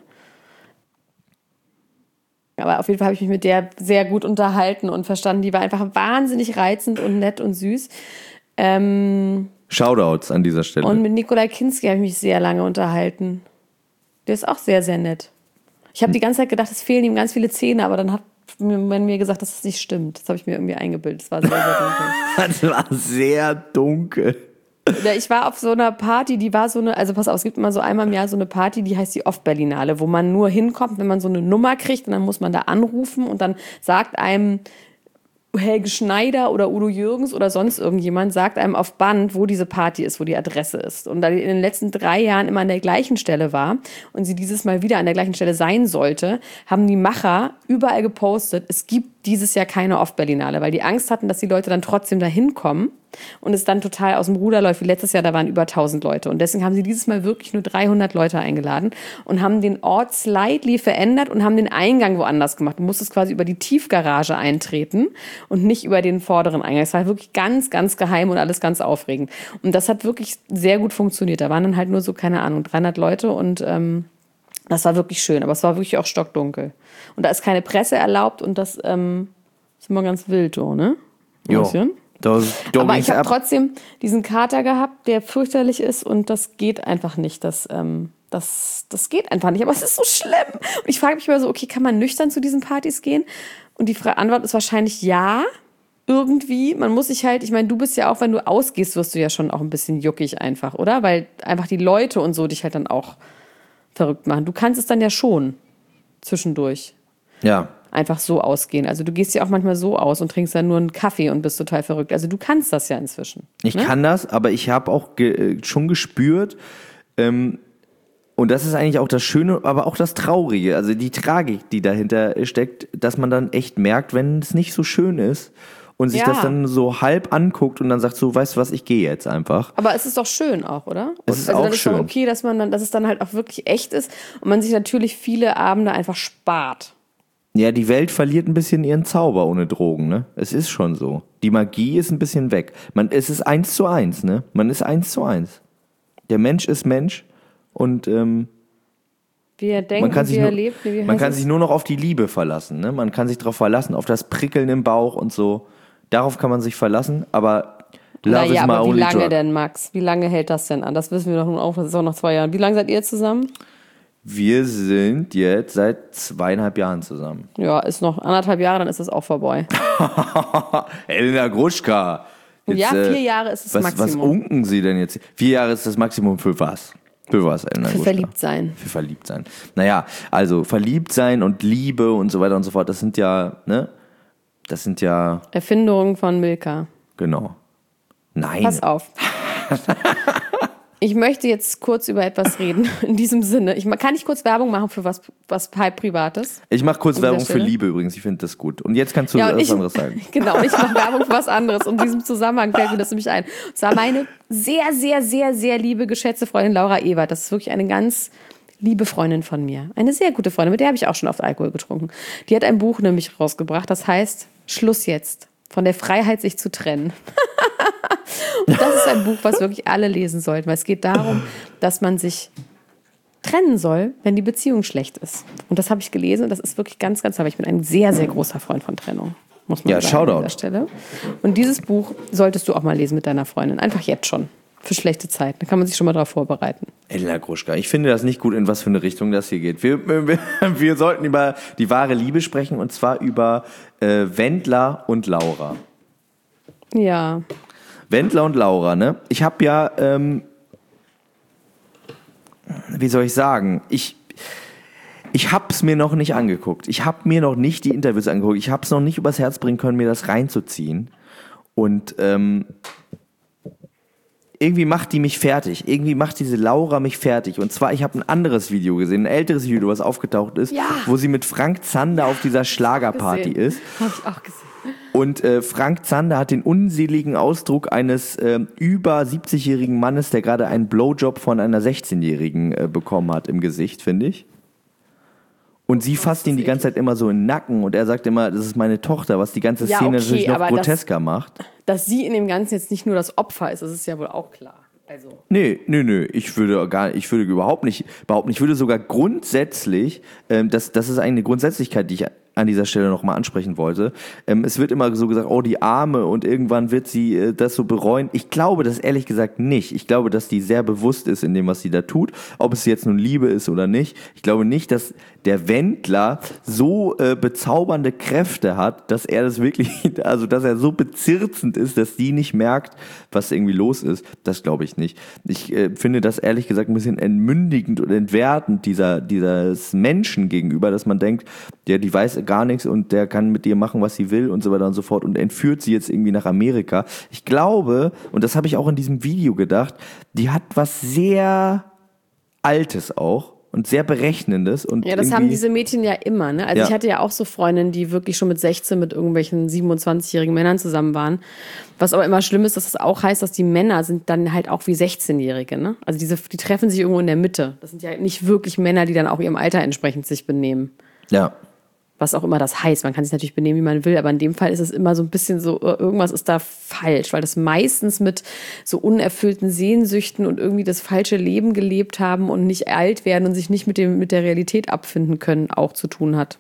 Aber auf jeden Fall habe ich mich mit der sehr gut unterhalten und verstanden. Die war einfach wahnsinnig reizend und nett und süß. Ähm, Shoutouts an dieser Stelle. und mit Nikolai Kinski habe ich mich sehr lange unterhalten. Der ist auch sehr, sehr nett. Ich habe die ganze Zeit gedacht, es fehlen ihm ganz viele Zähne, aber dann hat man mir gesagt, dass das nicht stimmt. Das habe ich mir irgendwie eingebildet. Das war sehr, sehr dunkel. Das war sehr dunkel. Ja, ich war auf so einer Party, die war so eine, also pass auf, es gibt immer so einmal im Jahr so eine Party, die heißt die Off-Berlinale, wo man nur hinkommt, wenn man so eine Nummer kriegt und dann muss man da anrufen und dann sagt einem Helge Schneider oder Udo Jürgens oder sonst irgendjemand, sagt einem auf Band, wo diese Party ist, wo die Adresse ist. Und da die in den letzten drei Jahren immer an der gleichen Stelle war und sie dieses Mal wieder an der gleichen Stelle sein sollte, haben die Macher überall gepostet, es gibt dieses Jahr keine Off-Berlinale, weil die Angst hatten, dass die Leute dann trotzdem da hinkommen und es dann total aus dem Ruder läuft, wie letztes Jahr, da waren über tausend Leute. Und deswegen haben sie dieses Mal wirklich nur dreihundert Leute eingeladen und haben den Ort slightly verändert und haben den Eingang woanders gemacht. Du musstest quasi über die Tiefgarage eintreten und nicht über den vorderen Eingang. Es war wirklich ganz, ganz geheim und alles ganz aufregend. Und das hat wirklich sehr gut funktioniert. Da waren dann halt nur so, keine Ahnung, dreihundert Leute und ähm, das war wirklich schön. Aber es war wirklich auch stockdunkel. Und da ist keine Presse erlaubt und das ähm, ist immer ganz wild, so, ne? Jo. Das, aber ich habe trotzdem diesen Kater gehabt, der fürchterlich ist und das geht einfach nicht. Das, ähm, das, das geht einfach nicht. Aber es ist so schlimm. Und ich frage mich immer so, okay, kann man nüchtern zu diesen Partys gehen? Und die Antwort ist wahrscheinlich ja, irgendwie. Man muss sich halt, ich meine, du bist ja auch, wenn du ausgehst, wirst du ja schon auch ein bisschen juckig einfach, oder? Weil einfach die Leute und so dich halt dann auch verrückt machen. Du kannst es dann ja schon zwischendurch. Ja. Einfach so ausgehen. Also du gehst ja auch manchmal so aus und trinkst dann nur einen Kaffee und bist total verrückt. Also du kannst das ja inzwischen. Ich ne? kann das, aber ich habe auch ge- schon gespürt, ähm, und das ist eigentlich auch das Schöne, aber auch das Traurige, also die Tragik, die dahinter steckt, dass man dann echt merkt, wenn es nicht so schön ist und sich ja. das dann so halb anguckt und dann sagt so, weißt du was, ich gehe jetzt einfach. Aber es ist doch schön auch, oder? Es ist also auch dann ist schön. Doch okay, dass man dann, dass es dann halt auch wirklich echt ist und man sich natürlich viele Abende einfach spart. Ja, die Welt verliert ein bisschen ihren Zauber ohne Drogen, ne? Es ist schon so. Die Magie ist ein bisschen weg. Man, es ist eins zu eins, ne? Man ist eins zu eins. Der Mensch ist Mensch und ähm, wie er denkt, man kann, sich wie nur, er lebt. Wie man kann sich nur noch auf die Liebe verlassen, ne? Man kann sich darauf verlassen, auf das Prickeln im Bauch und so. Darauf kann man sich verlassen, aber love naja, is my aber wie only lange drug. denn, Max? Wie lange hält das denn an? Das wissen wir doch nun auch, das ist auch nach zwei Jahren. Wie lange seid ihr jetzt zusammen? Wir sind jetzt seit zweieinhalb Jahren zusammen. Ja, ist noch anderthalb Jahre, dann ist das auch vorbei. Elena Gruschka. Jetzt, ja, vier äh, Jahre ist das was, Maximum. Was unken Sie denn jetzt? Vier Jahre ist das Maximum für was? Für was, Elena Für Gruschka? verliebt sein. Für verliebt sein. Naja, also verliebt sein und Liebe und so weiter und so fort, das sind ja, ne? Das sind ja... Erfindungen von Milka. Genau. Nein. Pass auf. Ich möchte jetzt kurz über etwas reden, in diesem Sinne. Ich, kann ich kurz Werbung machen für was, was halb Privates? Ich mache kurz An dieser Werbung für Stelle? Liebe übrigens, ich finde das gut. Und jetzt kannst du Ja, und was ich, anderes sagen. Genau, und ich mache Werbung für was anderes. Und in diesem Zusammenhang fällt mir das nämlich ein. Und zwar meine sehr, sehr, sehr, sehr liebe, geschätzte Freundin Laura Ewert. Das ist wirklich eine ganz liebe Freundin von mir. Eine sehr gute Freundin, mit der habe ich auch schon oft Alkohol getrunken. Die hat ein Buch nämlich rausgebracht, das heißt Schluss jetzt. Von der Freiheit, sich zu trennen. Und das ist ein Buch, was wirklich alle lesen sollten, weil es geht darum, dass man sich trennen soll, wenn die Beziehung schlecht ist. Und das habe ich gelesen und das ist wirklich ganz, ganz toll. Ich bin ein sehr, sehr großer Freund von Trennung, muss man Ja, sagen Shoutout. an dieser Stelle. Und dieses Buch solltest du auch mal lesen mit deiner Freundin. Einfach jetzt schon. Für schlechte Zeiten. Da kann man sich schon mal drauf vorbereiten. Elena Gruschka, ich finde das nicht gut, in was für eine Richtung das hier geht. Wir, wir, wir sollten über die wahre Liebe sprechen und zwar über äh, Wendler und Laura. Ja. Wendler und Laura, ne? Ich habe ja, ähm, wie soll ich sagen, ich, ich habe es mir noch nicht angeguckt. Ich habe mir noch nicht die Interviews angeguckt. Ich habe es noch nicht übers Herz bringen können, mir das reinzuziehen. Und ähm, irgendwie macht die mich fertig. Irgendwie macht diese Laura mich fertig. Und zwar, ich habe ein anderes Video gesehen, ein älteres Video, was aufgetaucht ist, ja. wo sie mit Frank Zander auf dieser Schlagerparty ist. Hab ich auch gesehen. Und äh, Frank Zander hat den unseligen Ausdruck eines äh, über siebzigjährigen Mannes, der gerade einen Blowjob von einer sechzehnjährigen äh, bekommen hat im Gesicht, finde ich. Und sie fasst ihn die ganze Zeit immer so in den Nacken und er sagt immer, das ist meine Tochter, was die ganze ja, Szene okay, natürlich noch grotesker das, macht. Dass sie in dem Ganzen jetzt nicht nur das Opfer ist, das ist ja wohl auch klar. Also. Nee, nee, nee, ich würde gar ich würde überhaupt nicht behaupten, ich würde sogar grundsätzlich, ähm, das, das ist eine Grundsätzlichkeit, die ich an dieser Stelle nochmal ansprechen wollte. Ähm, es wird immer so gesagt, oh, die Arme und irgendwann wird sie äh, das so bereuen. Ich glaube das ehrlich gesagt nicht. Ich glaube, dass die sehr bewusst ist in dem, was sie da tut. Ob es jetzt nun Liebe ist oder nicht. Ich glaube nicht, dass der Wendler so äh, bezaubernde Kräfte hat, dass er das wirklich, also dass er so bezirzend ist, dass die nicht merkt, was irgendwie los ist. Das glaube ich nicht. Ich äh, finde das ehrlich gesagt ein bisschen entmündigend und entwertend dieser, dieses Menschen gegenüber, dass man denkt, ja, die weiß gar nichts und der kann mit dir machen, was sie will und so weiter und so fort und entführt sie jetzt irgendwie nach Amerika. Ich glaube, und das habe ich auch in diesem Video gedacht, die hat was sehr Altes auch und sehr Berechnendes. Und ja, das haben diese Mädchen ja immer. Ne? Also ja. ich hatte ja auch so Freundinnen, die wirklich schon mit sechzehn mit irgendwelchen siebenundzwanzigjährigen Männern zusammen waren. Was aber immer schlimm ist, dass das auch heißt, dass die Männer sind dann halt auch wie sechzehnjährige. Ne? Also diese, die treffen sich irgendwo in der Mitte. Das sind ja nicht wirklich Männer, die dann auch ihrem Alter entsprechend sich benehmen. Ja. Was auch immer das heißt. Man kann sich natürlich benehmen, wie man will, aber in dem Fall ist es immer so ein bisschen so, irgendwas ist da falsch, weil das meistens mit so unerfüllten Sehnsüchten und irgendwie das falsche Leben gelebt haben und nicht alt werden und sich nicht mit dem, mit der Realität abfinden können, auch zu tun hat.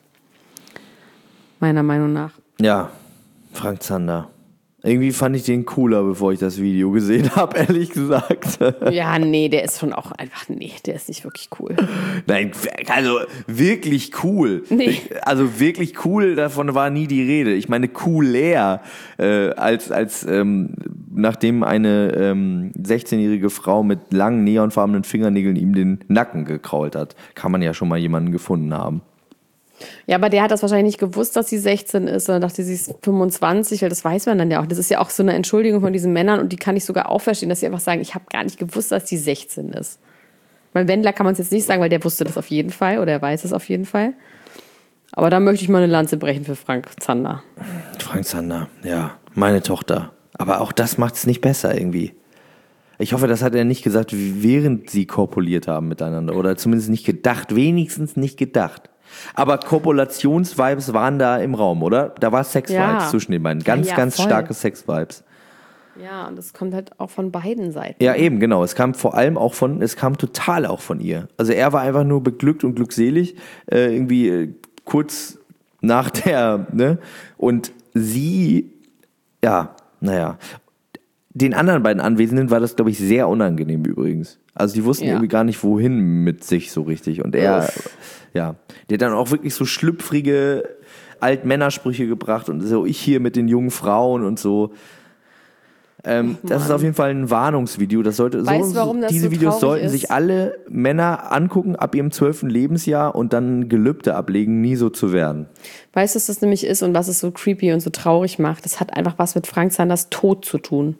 Meiner Meinung nach. Ja, Frank Zander. Irgendwie fand ich den cooler, bevor ich das Video gesehen habe, ehrlich gesagt. Ja, nee, der ist schon auch einfach, nee, der ist nicht wirklich cool. Nein, also wirklich cool. Nee. Also wirklich cool, davon war nie die Rede. Ich meine cooler, äh, als, als ähm, nachdem eine ähm, sechzehnjährige Frau mit langen, neonfarbenen Fingernägeln ihm den Nacken gekrault hat, kann man ja schon mal jemanden gefunden haben. Ja, aber der hat das wahrscheinlich nicht gewusst, dass sie sechzehn ist, sondern dachte, sie ist fünfundzwanzig, weil das weiß man dann ja auch. Das ist ja auch so eine Entschuldigung von diesen Männern und die kann ich sogar auch verstehen, dass sie einfach sagen, ich habe gar nicht gewusst, dass die sechzehn ist. Bei Wendler kann man es jetzt nicht sagen, weil der wusste das auf jeden Fall oder er weiß es auf jeden Fall. Aber da möchte ich mal eine Lanze brechen für Frank Zander. Frank Zander, ja, meine Tochter. Aber auch das macht es nicht besser irgendwie. Ich hoffe, das hat er nicht gesagt, während sie korpuliert haben miteinander oder zumindest nicht gedacht, wenigstens nicht gedacht. Aber Kopulationsvibes waren da im Raum, oder? Da war Sex-Vibes ja. zwischen den beiden. Ganz, ja, ja, ganz voll. starke Sex-Vibes. Ja, und das kommt halt auch von beiden Seiten. Ja, eben, genau. Es kam vor allem auch von, es kam total auch von ihr. Also er war einfach nur beglückt und glückselig, äh, irgendwie äh, kurz nach der, ne? Und sie, ja, naja. Den anderen beiden Anwesenden war das, glaube ich, sehr unangenehm übrigens. Also die wussten ja. irgendwie gar nicht, wohin mit sich so richtig. Und er, Uff. ja, der hat dann auch wirklich so schlüpfrige Altmännersprüche gebracht und so, ich hier mit den jungen Frauen und so. Ähm, das ist auf jeden Fall ein Warnungsvideo. Das sollte, weißt, so, warum das diese so Videos sollten ist? sich alle Männer angucken ab ihrem zwölften Lebensjahr und dann ein Gelübde ablegen, nie so zu werden. Weißt du, was das nämlich ist und was es so creepy und so traurig macht? Das hat einfach was mit Frank Zanders Tod zu tun.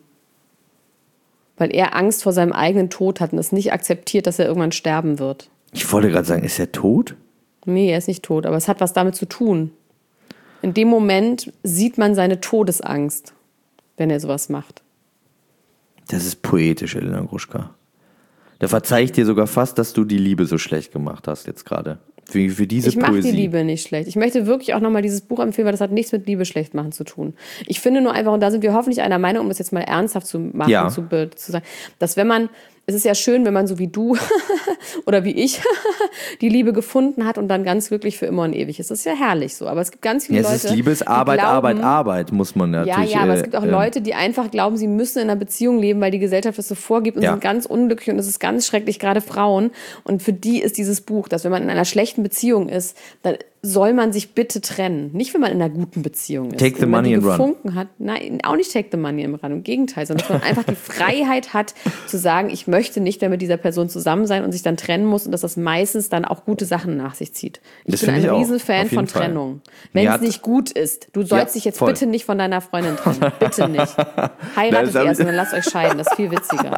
Weil er Angst vor seinem eigenen Tod hat und es nicht akzeptiert, dass er irgendwann sterben wird. Ich wollte gerade sagen, ist er tot? Nee, er ist nicht tot, aber es hat was damit zu tun. In dem Moment sieht man seine Todesangst, wenn er sowas macht. Das ist poetisch, Elena Gruschka. Da verzeih ich dir sogar fast, dass du die Liebe so schlecht gemacht hast jetzt gerade. Für, für diese ich mache Poesie. die Liebe nicht schlecht. Ich möchte wirklich auch nochmal dieses Buch empfehlen, weil das hat nichts mit Liebe schlecht machen zu tun. Ich finde nur einfach, und da sind wir hoffentlich einer Meinung, um es jetzt mal ernsthaft zu machen, ja. zu, zu sagen, dass wenn man es ist ja schön, wenn man so wie du oder wie ich die Liebe gefunden hat und dann ganz glücklich für immer und ewig ist. Das ist ja herrlich so. Aber es gibt ganz viele Ja, Leute, es ist Liebe, ist Arbeit, glauben, Arbeit, Arbeit, muss man natürlich. Ja, ja, aber es gibt auch äh, Leute, die einfach glauben, sie müssen in einer Beziehung leben, weil die Gesellschaft das so vorgibt und Ja. sind ganz unglücklich und es ist ganz schrecklich, gerade Frauen. Und für die ist dieses Buch, dass wenn man in einer schlechten Beziehung ist, dann soll man sich bitte trennen. Nicht, wenn man in einer guten Beziehung ist. Take the wenn man money die and run. gefunden hat. Nein, auch nicht take the money and run. Im Gegenteil, sondern dass man einfach die Freiheit hat, zu sagen, ich möchte nicht mehr mit dieser Person zusammen sein und sich dann trennen muss und dass das meistens dann auch gute Sachen nach sich zieht. Ich Das bin finde ein ich auch, Riesenfan auf jeden von Fall. Trennung. Wenn Mir es hat- nicht gut ist, du sollst Ja, dich jetzt voll. bitte nicht von deiner Freundin trennen. Bitte nicht. Heiratet Das hab erst ich- und dann lasst euch scheiden. Das ist viel witziger.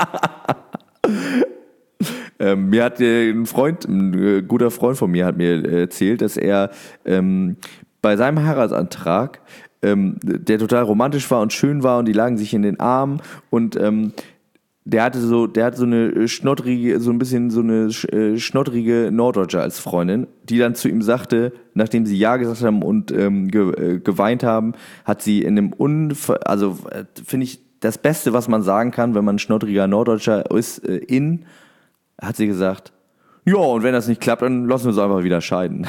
Ähm, mir hat äh, ein Freund, ein äh, guter Freund von mir hat mir äh, erzählt, dass er ähm, bei seinem Heiratsantrag, ähm, der total romantisch war und schön war und die lagen sich in den Armen und ähm, der hatte so, der hat so eine schnottrige, so ein bisschen so eine äh, schnottrige Norddeutsche als Freundin, die dann zu ihm sagte, nachdem sie Ja gesagt haben und ähm, ge, äh, geweint haben, hat sie in einem Unver, also äh, finde ich das Beste, was man sagen kann, wenn man ein schnottriger Norddeutscher ist, äh, in hat sie gesagt, ja, und wenn das nicht klappt, dann lassen wir uns einfach wieder scheiden.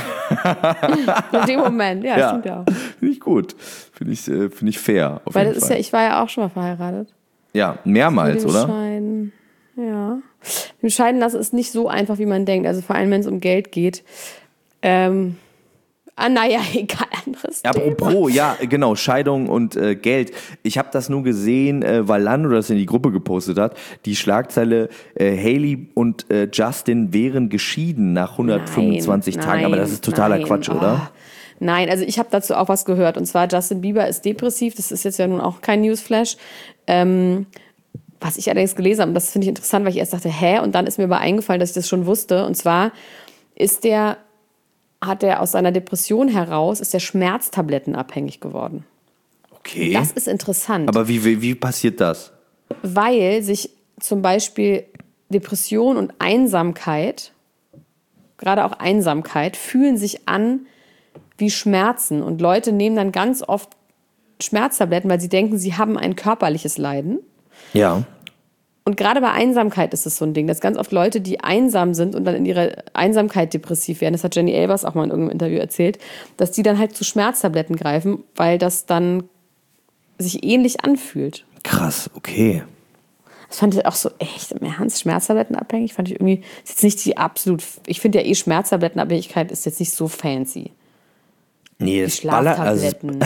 In dem Moment, ja, stimmt ja auch. Finde ich gut. Finde ich, äh, finde ich fair. Auf Weil jeden das ist Fall. ja, ich war ja auch schon mal verheiratet. Ja, mehrmals, Mit dem oder? Scheiden. Ja. Mit dem Scheiden lassen ist nicht so einfach, wie man denkt. Also vor allem, wenn es um Geld geht. Ähm, ah, naja, egal, anderes Ja, Thema. apropos, ja, genau, Scheidung und äh, Geld. Ich habe das nur gesehen, äh, weil Lando das in die Gruppe gepostet hat. Die Schlagzeile, äh, Hailey und äh, Justin wären geschieden nach hundertfünfundzwanzig Nein, Tagen. Aber das ist totaler nein, Quatsch, oh. oder? Nein, also ich habe dazu auch was gehört. Und zwar, Justin Bieber ist depressiv. Das ist jetzt ja nun auch kein Newsflash. Ähm, was ich allerdings gelesen habe, und das finde ich interessant, weil ich erst dachte, hä? Und dann ist mir aber eingefallen, dass ich das schon wusste. Und zwar ist der, hat er aus seiner Depression heraus, ist der schmerztablettenabhängig geworden. Okay. Das ist interessant. Aber wie, wie, wie passiert das? Weil sich zum Beispiel Depression und Einsamkeit, gerade auch Einsamkeit, fühlen sich an wie Schmerzen. Und Leute nehmen dann ganz oft Schmerztabletten, weil sie denken, sie haben ein körperliches Leiden. Ja. Und gerade bei Einsamkeit ist es so ein Ding, dass ganz oft Leute, die einsam sind und dann in ihrer Einsamkeit depressiv werden, das hat Jenny Elvers auch mal in irgendeinem Interview erzählt, dass die dann halt zu Schmerztabletten greifen, weil das dann sich ähnlich anfühlt. Krass, okay. Das fand ich auch so echt im Ernst, Schmerztablettenabhängig, fand ich irgendwie, ist jetzt nicht die absolut, ich finde ja eh Schmerztablettenabhängigkeit ist jetzt nicht so fancy. Nee, Die es ballert, also, es- Schlaftabletten.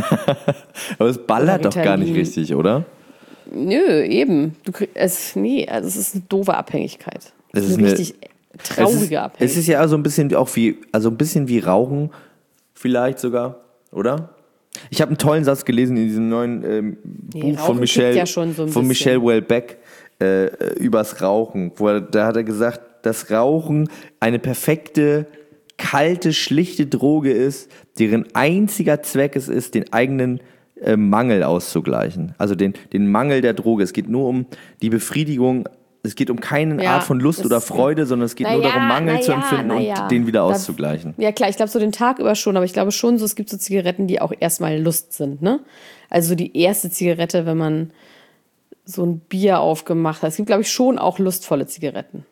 aber es ballert Oder doch gar nicht Ritalin. richtig, oder? Nö, eben. Du krieg, es, nee, also es ist eine doofe Abhängigkeit. Es Es ist ist eine eine- richtig Es traurige ist, Abhängigkeit. es ist ja so ein bisschen auch wie, also ein bisschen wie Rauchen, vielleicht sogar, oder? Ich habe einen tollen Satz gelesen in diesem neuen ähm, Nee, Buch Rauchen von kickt Michel, ja schon so ein von bisschen. Michel Houellebecq äh, übers Rauchen. Wo er, da hat er gesagt, dass Rauchen eine perfekte, kalte, schlichte Droge ist, deren einziger Zweck es ist, den eigenen äh, Mangel auszugleichen. Also den, den Mangel der Droge. Es geht nur um die Befriedigung. Es geht um keine Ja, Art von Lust das- oder Freude, sondern es geht nur Naja, darum, Mangel zu naja, empfinden naja. und den wieder Da- auszugleichen. Ja klar, ich glaube so den Tag über schon, aber ich glaube schon so, es gibt so Zigaretten, die auch erstmal Lust sind, ne? Also so die erste Zigarette, wenn man so ein Bier aufgemacht hat. Es gibt, glaube ich, schon auch lustvolle Zigaretten.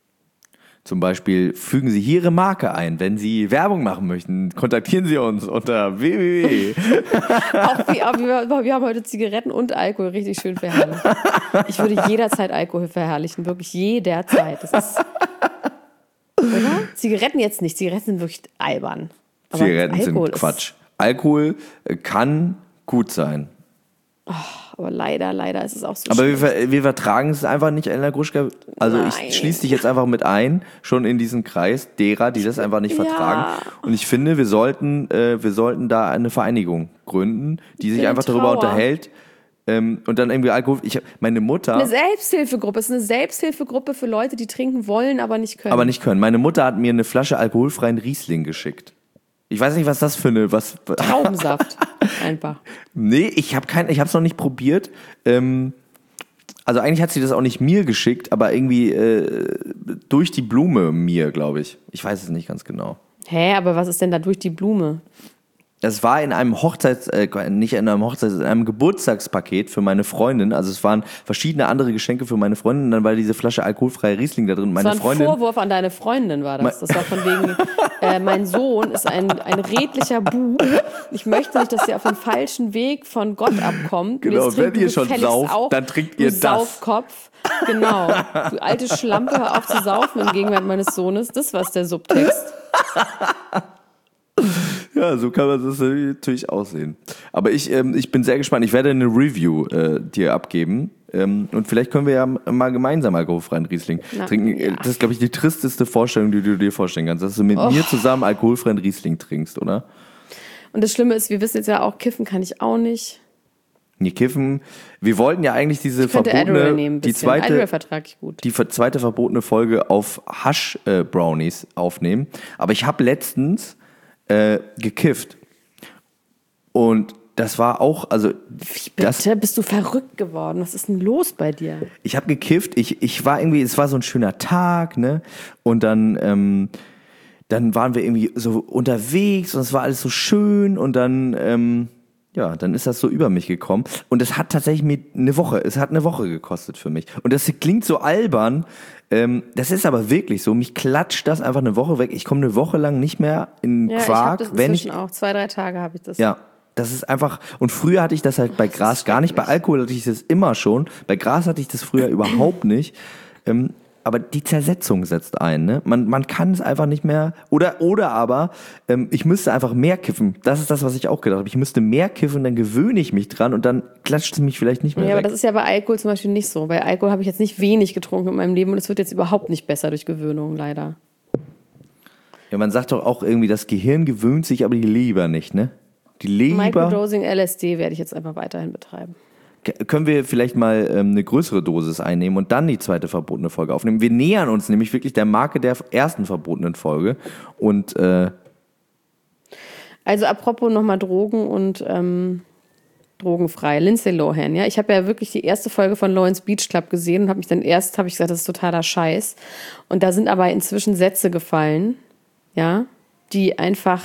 Zum Beispiel fügen Sie hier Ihre Marke ein. Wenn Sie Werbung machen möchten, kontaktieren Sie uns unter w w w. Auch wie, auch wir, wir haben heute Zigaretten und Alkohol richtig schön verherrlicht. Ich würde jederzeit Alkohol verherrlichen, wirklich jederzeit. Das ist, oder? Zigaretten jetzt nicht, Zigaretten sind wirklich albern. Aber Zigaretten Alkohol sind ist- Quatsch. Alkohol äh, kann gut sein. Aber leider, leider ist es auch so Aber wir, schlecht. ver- wir vertragen es einfach nicht, Elena Gruschka. Also Nein. ich schließe dich jetzt einfach mit ein, schon in diesen Kreis derer, die das einfach nicht Ja. vertragen. Und ich finde, wir sollten, äh, wir sollten da eine Vereinigung gründen, die sich bin einfach in darüber Trauer. unterhält. Ähm, und dann irgendwie Alkohol. Ich, hab- meine Mutter. Eine Selbsthilfegruppe. Es ist eine Selbsthilfegruppe für Leute, die trinken wollen, aber nicht können. aber nicht können. Meine Mutter hat mir eine Flasche alkoholfreien Riesling geschickt. Ich weiß nicht, was das für eine, was. Traubensaft. Einfach. Nee, ich habe kein, ich habe es noch nicht probiert. Ähm, also eigentlich hat sie das auch nicht mir geschickt, aber irgendwie äh, durch die Blume mir, glaube ich. Ich weiß es nicht ganz genau. Hä, aber was ist denn da durch die Blume? es war in einem Hochzeits, äh, nicht in einem Hochzeits, in einem Geburtstagspaket für meine Freundin. Also es waren verschiedene andere Geschenke für meine Freundin. Und dann war diese Flasche alkoholfreier Riesling da drin. Meine das war ein Freundin, Vorwurf an deine Freundin, war das. Das war von wegen, äh, mein Sohn ist ein, ein redlicher Bub. Ich möchte nicht, dass er auf den falschen Weg von Gott abkommt. Genau, Jetzt wenn trink ihr du schon gefälligst sauft, auch, dann trinkt ihr du das. Saufkopf. Genau. Du alte Schlampe, hör auf zu saufen in Gegenwart meines Sohnes. Das war der Subtext. Ja, so kann man das natürlich aussehen. Aber ich, ähm, ich bin sehr gespannt. Ich werde eine Review äh, dir abgeben. Ähm, und vielleicht können wir ja mal gemeinsam alkoholfreien Riesling Na, trinken. ja. Das ist, glaube ich, die tristeste Vorstellung, die du dir vorstellen kannst, dass du mit Oh. mir zusammen alkoholfreien Riesling trinkst, oder? Und das Schlimme ist, wir wissen jetzt ja auch, kiffen kann ich auch nicht. Nee, kiffen. Wir wollten ja eigentlich diese Ich könnte verbotene, Adderall nehmen, ein die bisschen. Adderall zweite, vertrage ich gut. die ver- zweite verbotene Folge auf Hasch-Brownies aufnehmen. Aber ich habe letztens äh, gekifft. Und das war auch, also Wie das, bitte? Bist du verrückt geworden? Was ist denn los bei dir? ich habe gekifft, ich, ich war irgendwie, es war so ein schöner Tag, ne? Und dann, ähm, dann waren wir irgendwie so unterwegs und es war alles so schön und dann, ähm, ja, dann ist das so über mich gekommen. Und es hat tatsächlich mir eine Woche, es hat eine Woche gekostet für mich. Und das klingt so albern, ähm, das ist aber wirklich so, mich klatscht das einfach eine Woche weg. Ich komme eine Woche lang nicht mehr in Ja, ich Quark, habe das wenn inzwischen ich, auch. Zwei, drei Tage habe ich das. ja. Das ist einfach, und früher hatte ich das halt bei Gras ist gar nicht, bei schrecklich. Alkohol hatte ich das immer schon, bei Gras hatte ich das früher überhaupt nicht, ähm, aber die Zersetzung setzt ein, ne? Man, man kann es einfach nicht mehr, oder, oder aber, ähm, ich müsste einfach mehr kiffen, das ist das, was ich auch gedacht habe, ich müsste mehr kiffen, dann gewöhne ich mich dran und dann klatscht es mich vielleicht nicht mehr Ja, aber weg. das ist ja bei Alkohol zum Beispiel nicht so. Bei Alkohol habe ich jetzt nicht wenig getrunken in meinem Leben und es wird jetzt überhaupt nicht besser durch Gewöhnung, leider. Ja, man sagt doch auch irgendwie, das Gehirn gewöhnt sich, aber die Leber nicht, ne? Die Leber. Microdosing L S D werde ich jetzt einfach weiterhin betreiben. K- Können wir vielleicht mal ähm, eine größere Dosis einnehmen und dann die zweite verbotene Folge aufnehmen? Wir nähern uns nämlich wirklich der Marke der ersten verbotenen Folge. Und äh, Also apropos nochmal Drogen und ähm, drogenfrei. Lindsay Lohan, ja. Ich habe ja wirklich die erste Folge von Lawrence Beach Club gesehen und habe mich dann erst, habe ich gesagt, das ist totaler Scheiß. Und da sind aber inzwischen Sätze gefallen, ja, die einfach,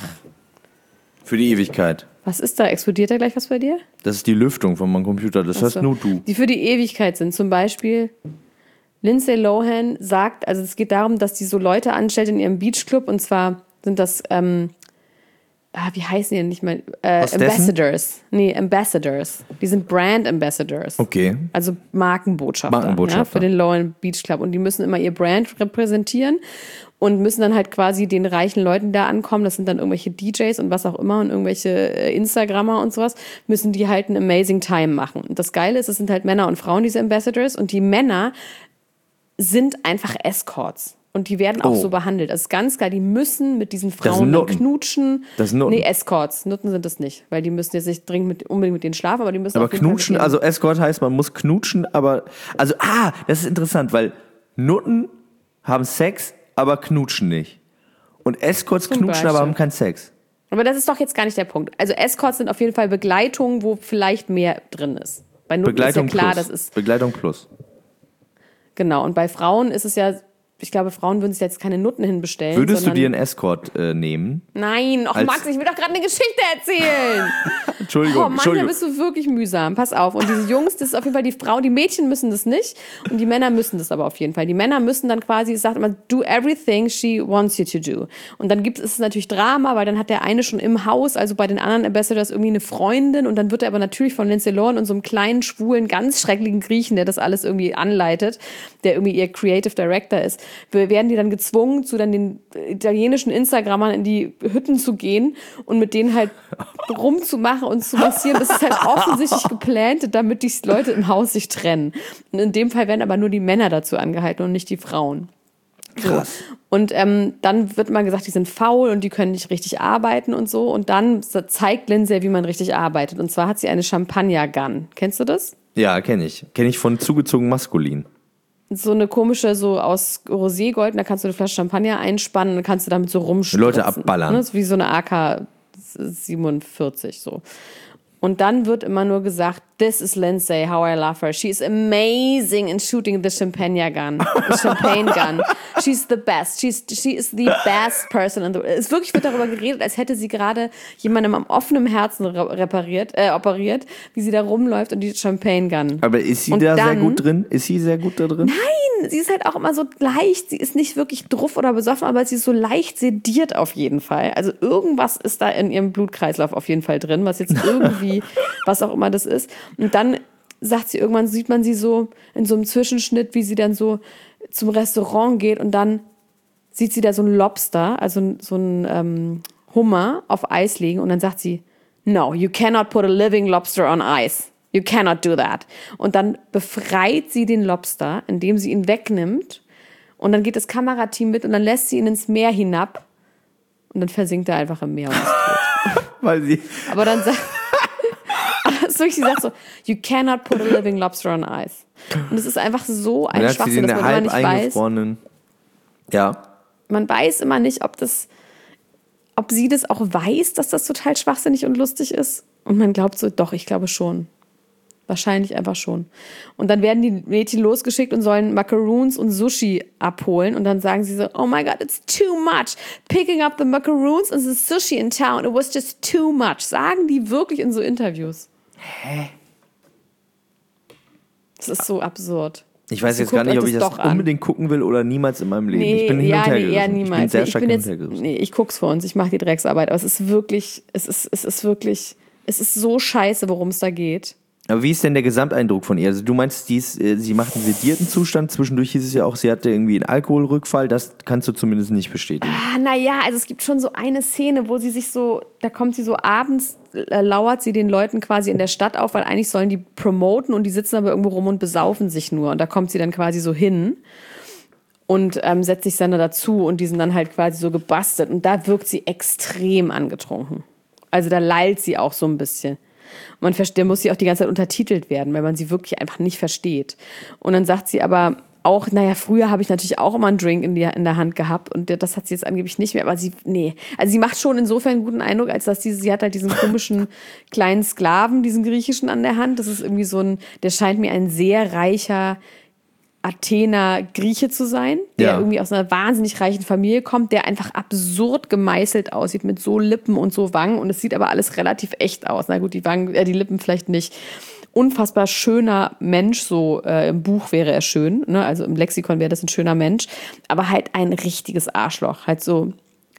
für die Ewigkeit. was ist da? Explodiert da gleich was bei dir? Das ist die Lüftung von meinem Computer, das hörst So. nur du. Die für die Ewigkeit sind. Zum Beispiel Lindsay Lohan sagt, also es geht darum, dass die so Leute anstellt in ihrem Beachclub und zwar sind das, ähm, ah, wie heißen die denn nicht mal? Äh, Hostessen? Ambassadors. Nee, Ambassadors. Die sind Brand Ambassadors. Okay. Also Markenbotschafter, Markenbotschafter. Ja, für den Lohan Beach Club. Und die müssen immer ihr Brand repräsentieren und müssen dann halt quasi den reichen Leuten da ankommen. Das sind dann irgendwelche D Js und was auch immer und irgendwelche äh, Instagrammer und sowas. Müssen die halt einen amazing Time machen. Und das Geile ist, es sind halt Männer und Frauen, diese Ambassadors. Und die Männer sind einfach Escorts. Und die werden auch Oh. so behandelt. Das ist ganz geil. Die müssen mit diesen sind Frauen dann Nutten. knutschen. Das sind Nutten. Nee, Escorts. Nutten sind das nicht. Weil die müssen jetzt nicht dringend mit, unbedingt mit denen schlafen, aber die müssen Aber auf jeden Fall mit knutschen, ihren- also Escort heißt, man muss knutschen, aber, also, ah, das ist interessant, weil Nutten haben Sex, aber knutschen nicht. Und Escorts Zum knutschen, aber Beispiel. haben keinen Sex. Aber das ist doch jetzt gar nicht der Punkt. Also Escorts sind auf jeden Fall Begleitungen, wo vielleicht mehr drin ist. Bei Nutten Begleitung ist ja klar, plus. das ist Begleitung plus. genau. Und bei Frauen ist es ja, ich glaube, Frauen würden sich jetzt keine Nutten hinbestellen. Würdest du sondern, dir einen Escort äh, nehmen? Nein, och als- Max, ich will doch gerade eine Geschichte erzählen. Entschuldigung, Oh Mann, da Entschuldigung. bist du wirklich mühsam. Pass auf. Und diese Jungs, das ist auf jeden Fall die Frauen, die Mädchen müssen das nicht. Und die Männer müssen das aber auf jeden Fall. Die Männer müssen dann quasi, es sagt immer, do everything she wants you to do. Und dann gibt es natürlich Drama, weil dann hat der eine schon im Haus, also bei den anderen Ambassadors, irgendwie eine Freundin. Und dann wird er aber natürlich von Lindsay Lohan und so einem kleinen, schwulen, ganz schrecklichen Griechen, der das alles irgendwie anleitet, der irgendwie ihr Creative Director ist, werden die dann gezwungen, zu dann den italienischen Instagrammern in die Hütten zu gehen und mit denen halt rumzumachen und zu massieren. Das ist halt offensichtlich geplant, damit die Leute im Haus sich trennen. Und in dem Fall werden aber nur die Männer dazu angehalten und nicht die Frauen. So. Krass. Und ähm, dann wird mal gesagt, die sind faul und die können nicht richtig arbeiten und so. Und dann zeigt Lindsay, wie man richtig arbeitet. Und zwar hat sie eine Champagner-Gun. Kennst du das? Ja, kenne ich. Kenne ich von zugezogen maskulin. So eine komische, so aus Roségold, da kannst du eine Flasche Champagner einspannen und dann kannst du damit so rumspritzen. Leute abballern. Ne? So wie so eine A K siebenundvierzig so. Und dann wird immer nur gesagt, this is Lindsay, how I love her. She is amazing in shooting the champagne gun. The champagne gun. She's the best. She's, she is the best person in the world. Es wirklich wird darüber geredet, als hätte sie gerade jemandem am offenen Herzen repariert, äh, operiert, wie sie da rumläuft und die Champagne gun. Aber ist sie und da dann, sehr gut drin? Ist sie sehr gut da drin? Nein, sie ist halt auch immer so leicht. Sie ist nicht wirklich druff oder besoffen, aber sie ist so leicht sediert auf jeden Fall. Also irgendwas ist da in ihrem Blutkreislauf auf jeden Fall drin, was jetzt irgendwie, was auch immer das ist. Und dann sagt sie, irgendwann sieht man sie so in so einem Zwischenschnitt, wie sie dann so zum Restaurant geht und dann sieht sie da so einen Lobster, also so einen ähm, Hummer auf Eis liegen und dann sagt sie, no, you cannot put a living lobster on ice. You cannot do that. Und dann befreit sie den Lobster, indem sie ihn wegnimmt und dann geht das Kamerateam mit und dann lässt sie ihn ins Meer hinab und dann versinkt er einfach im Meer und ist tot. Weil sie... Aber dann sagt... Wirklich, sie sagt so, you cannot put a living lobster on ice. Und es ist einfach so ein dann Schwachsinn, dass man immer nicht weiß. Ja. Man weiß immer nicht, ob das, ob sie das auch weiß, dass das total schwachsinnig und lustig ist. Und man glaubt so, doch, ich glaube schon. Wahrscheinlich einfach schon. Und dann werden die Mädchen losgeschickt und sollen Macaroons und Sushi abholen. Und dann sagen sie so, oh my God, it's too much. Picking up the Macaroons and the Sushi in town, it was just too much. Sagen die wirklich in so Interviews. Hä? Das ist so absurd. Ich weiß Sie jetzt gar nicht, ob ich das an. unbedingt gucken will oder niemals in meinem Leben. Nee, ich bin hin ja, und her nee, gerissen. eher niemals. Ich bin sehr stark ich bin hin jetzt, und her gerissen. Nee, ich guck's für uns, ich mache die Drecksarbeit. Aber es ist wirklich, es ist, es ist wirklich, es ist so scheiße, worum es da geht. Aber wie ist denn der Gesamteindruck von ihr? Also du meinst, die ist, sie macht einen sedierten Zustand. Zwischendurch hieß es ja auch, sie hatte irgendwie einen Alkoholrückfall. Das kannst du zumindest nicht bestätigen. Ah, naja, also es gibt schon so eine Szene, wo sie sich so, da kommt sie so abends, äh, lauert sie den Leuten quasi in der Stadt auf, weil eigentlich sollen die promoten und die sitzen aber irgendwo rum und besaufen sich nur. Und da kommt sie dann quasi so hin und ähm, setzt sich dann da dazu und die sind dann halt quasi so gebastelt. Und da wirkt sie extrem angetrunken. Also da lallt sie auch so ein bisschen. Man versteht, muss sie auch die ganze Zeit untertitelt werden, weil man sie wirklich einfach nicht versteht. Und dann sagt sie aber auch, naja, früher habe ich natürlich auch immer einen Drink in, die, in der Hand gehabt und das hat sie jetzt angeblich nicht mehr, aber sie, nee. Also sie macht schon insofern einen guten Eindruck, als dass sie, sie hat halt diesen komischen kleinen Sklaven, diesen griechischen an der Hand. Das ist irgendwie so ein, der scheint mir ein sehr reicher Athener Grieche zu sein, der ja. irgendwie aus einer wahnsinnig reichen Familie kommt, der einfach absurd gemeißelt aussieht mit so Lippen und so Wangen und es sieht aber alles relativ echt aus. Na gut, die Wangen, äh, die Lippen vielleicht nicht. Unfassbar schöner Mensch, so äh, im Buch wäre er schön, ne? Also im Lexikon wäre das ein schöner Mensch, aber halt ein richtiges Arschloch, halt so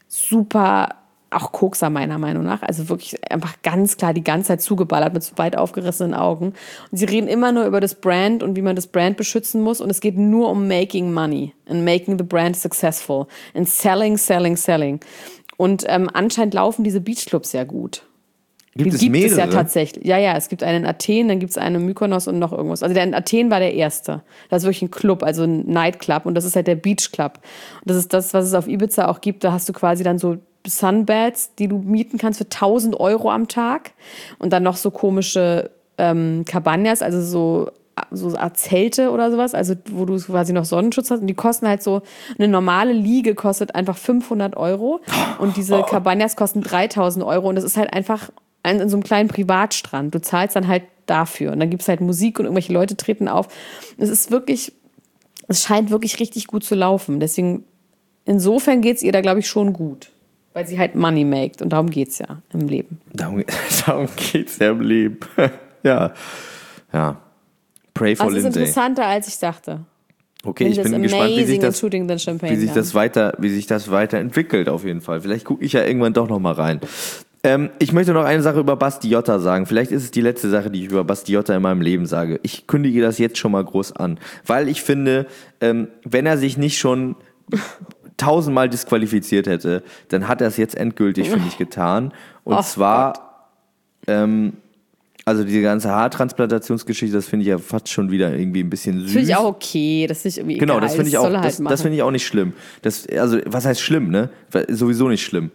super, auch Kokser meiner Meinung nach, also wirklich einfach ganz klar die ganze Zeit zugeballert mit so weit aufgerissenen Augen. Und sie reden immer nur über das Brand und wie man das Brand beschützen muss und es geht nur um making money and making the brand successful and selling, selling, selling. Und ähm, anscheinend laufen diese Beachclubs ja gut. Gibt, es, gibt mehrere? es ja tatsächlich. Ja, ja, es gibt einen in Athen, dann gibt es einen in Mykonos und noch irgendwas. Also der in Athen war der erste. Das ist wirklich ein Club, also ein Nightclub und das ist halt der Beach Club. Und das ist das, was es auf Ibiza auch gibt. Da hast du quasi dann so Sunbeds, die du mieten kannst für tausend Euro am Tag und dann noch so komische ähm, Cabañas, also so so Zelte oder sowas, also wo du quasi noch Sonnenschutz hast und die kosten halt so, eine normale Liege kostet einfach fünfhundert Euro und diese Cabañas kosten dreitausend Euro und das ist halt einfach in so einem kleinen Privatstrand. Du zahlst dann halt dafür und dann gibt es halt Musik und irgendwelche Leute treten auf. Es ist wirklich, es scheint wirklich richtig gut zu laufen, deswegen insofern geht es ihr da glaube ich schon gut. Weil sie halt Money maked und darum geht's ja im Leben. Darum, darum geht's ja im Leben. ja. Ja. Pray for Lindsay. Das ist interessanter, als ich dachte. Okay, ich bin gespannt, wie sich das, wie sich das weiter, wie sich das weiterentwickelt auf jeden Fall. Vielleicht gucke ich ja irgendwann doch noch mal rein. Ähm, ich möchte noch eine Sache über Basti Jotta sagen. Vielleicht ist es die letzte Sache, die ich über Basti Jotta in meinem Leben sage. Ich kündige das jetzt schon mal groß an. Weil ich finde, ähm, wenn er sich nicht schon tausendmal disqualifiziert hätte, dann hat er es jetzt endgültig, finde ich, getan. Und oh, zwar, ähm, also diese ganze Haartransplantationsgeschichte, das finde ich ja fast schon wieder irgendwie ein bisschen süß. Das finde ich auch okay, das ist nicht irgendwie Genau, egal. das finde ich, auch, halt das, das find ich auch nicht schlimm. Das, also, was heißt schlimm, ne? Sowieso nicht schlimm.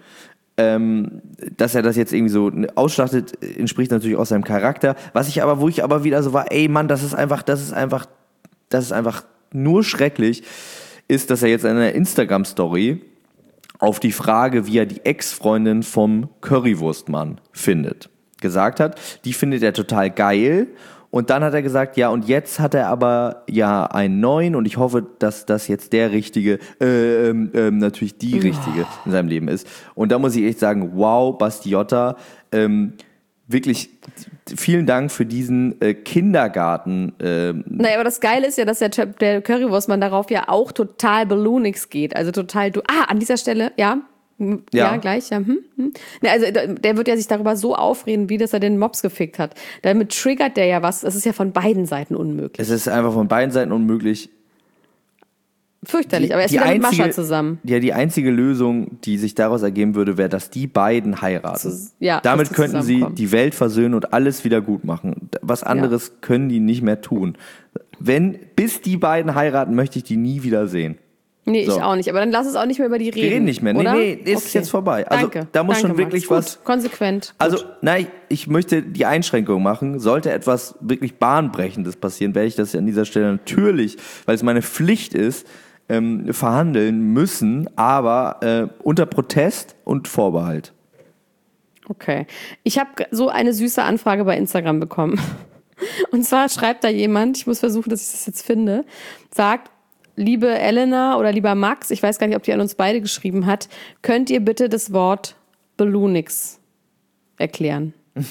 Ähm, dass er das jetzt irgendwie so ausschlachtet, entspricht natürlich auch seinem Charakter. Was ich aber, wo ich aber wieder so war, ey Mann, das ist einfach, das ist einfach, das ist einfach nur schrecklich, ist, dass er jetzt in einer Instagram-Story auf die Frage, wie er die Ex-Freundin vom Currywurstmann findet, gesagt hat. Die findet er total geil. Und dann hat er gesagt, ja, und jetzt hat er aber ja einen neuen und ich hoffe, dass das jetzt der richtige, äh, ähm, ähm, natürlich die richtige in seinem Leben ist. Und da muss ich echt sagen, wow, Basti Jotta, ähm, wirklich vielen Dank für diesen äh, Kindergarten. Ähm. Naja, aber das Geile ist ja, dass der, der Currywurstmann darauf ja auch total Balloonix geht. Also total, du, ah, an dieser Stelle, ja, Ja, ja, gleich, ja. Hm, hm. Ne, also der wird ja sich darüber so aufreden, wie dass er den Mops gefickt hat. Damit triggert der ja was. Das ist ja von beiden Seiten unmöglich. Es ist einfach von beiden Seiten unmöglich. Fürchterlich, die, aber er ist wieder einzige, mit Mascha zusammen. Ja, die einzige Lösung, die sich daraus ergeben würde, wäre, dass die beiden heiraten. Zu, ja, Damit könnten sie die Welt versöhnen und alles wieder gut machen. Was anderes ja. können die nicht mehr tun. Wenn, bis die beiden heiraten, möchte ich die nie wieder sehen. Nee, so. ich auch nicht. Aber dann lass uns auch nicht mehr über die reden. Wir reden nicht mehr. Oder? Nee, nee, ist okay. jetzt vorbei. Also Danke. da muss Danke, schon wirklich Max. was. Gut. Konsequent. Also, Gut. nein, ich möchte die Einschränkung machen. Sollte etwas wirklich Bahnbrechendes passieren, werde ich das an dieser Stelle natürlich, weil es meine Pflicht ist, ähm, verhandeln müssen, aber äh, unter Protest und Vorbehalt. Okay. Ich habe so eine süße Anfrage bei Instagram bekommen. Und zwar schreibt da jemand, ich muss versuchen, dass ich das jetzt finde, sagt, liebe Elena oder lieber Max, ich weiß gar nicht, ob die an uns beide geschrieben hat, könnt ihr bitte das Wort Balloonix erklären?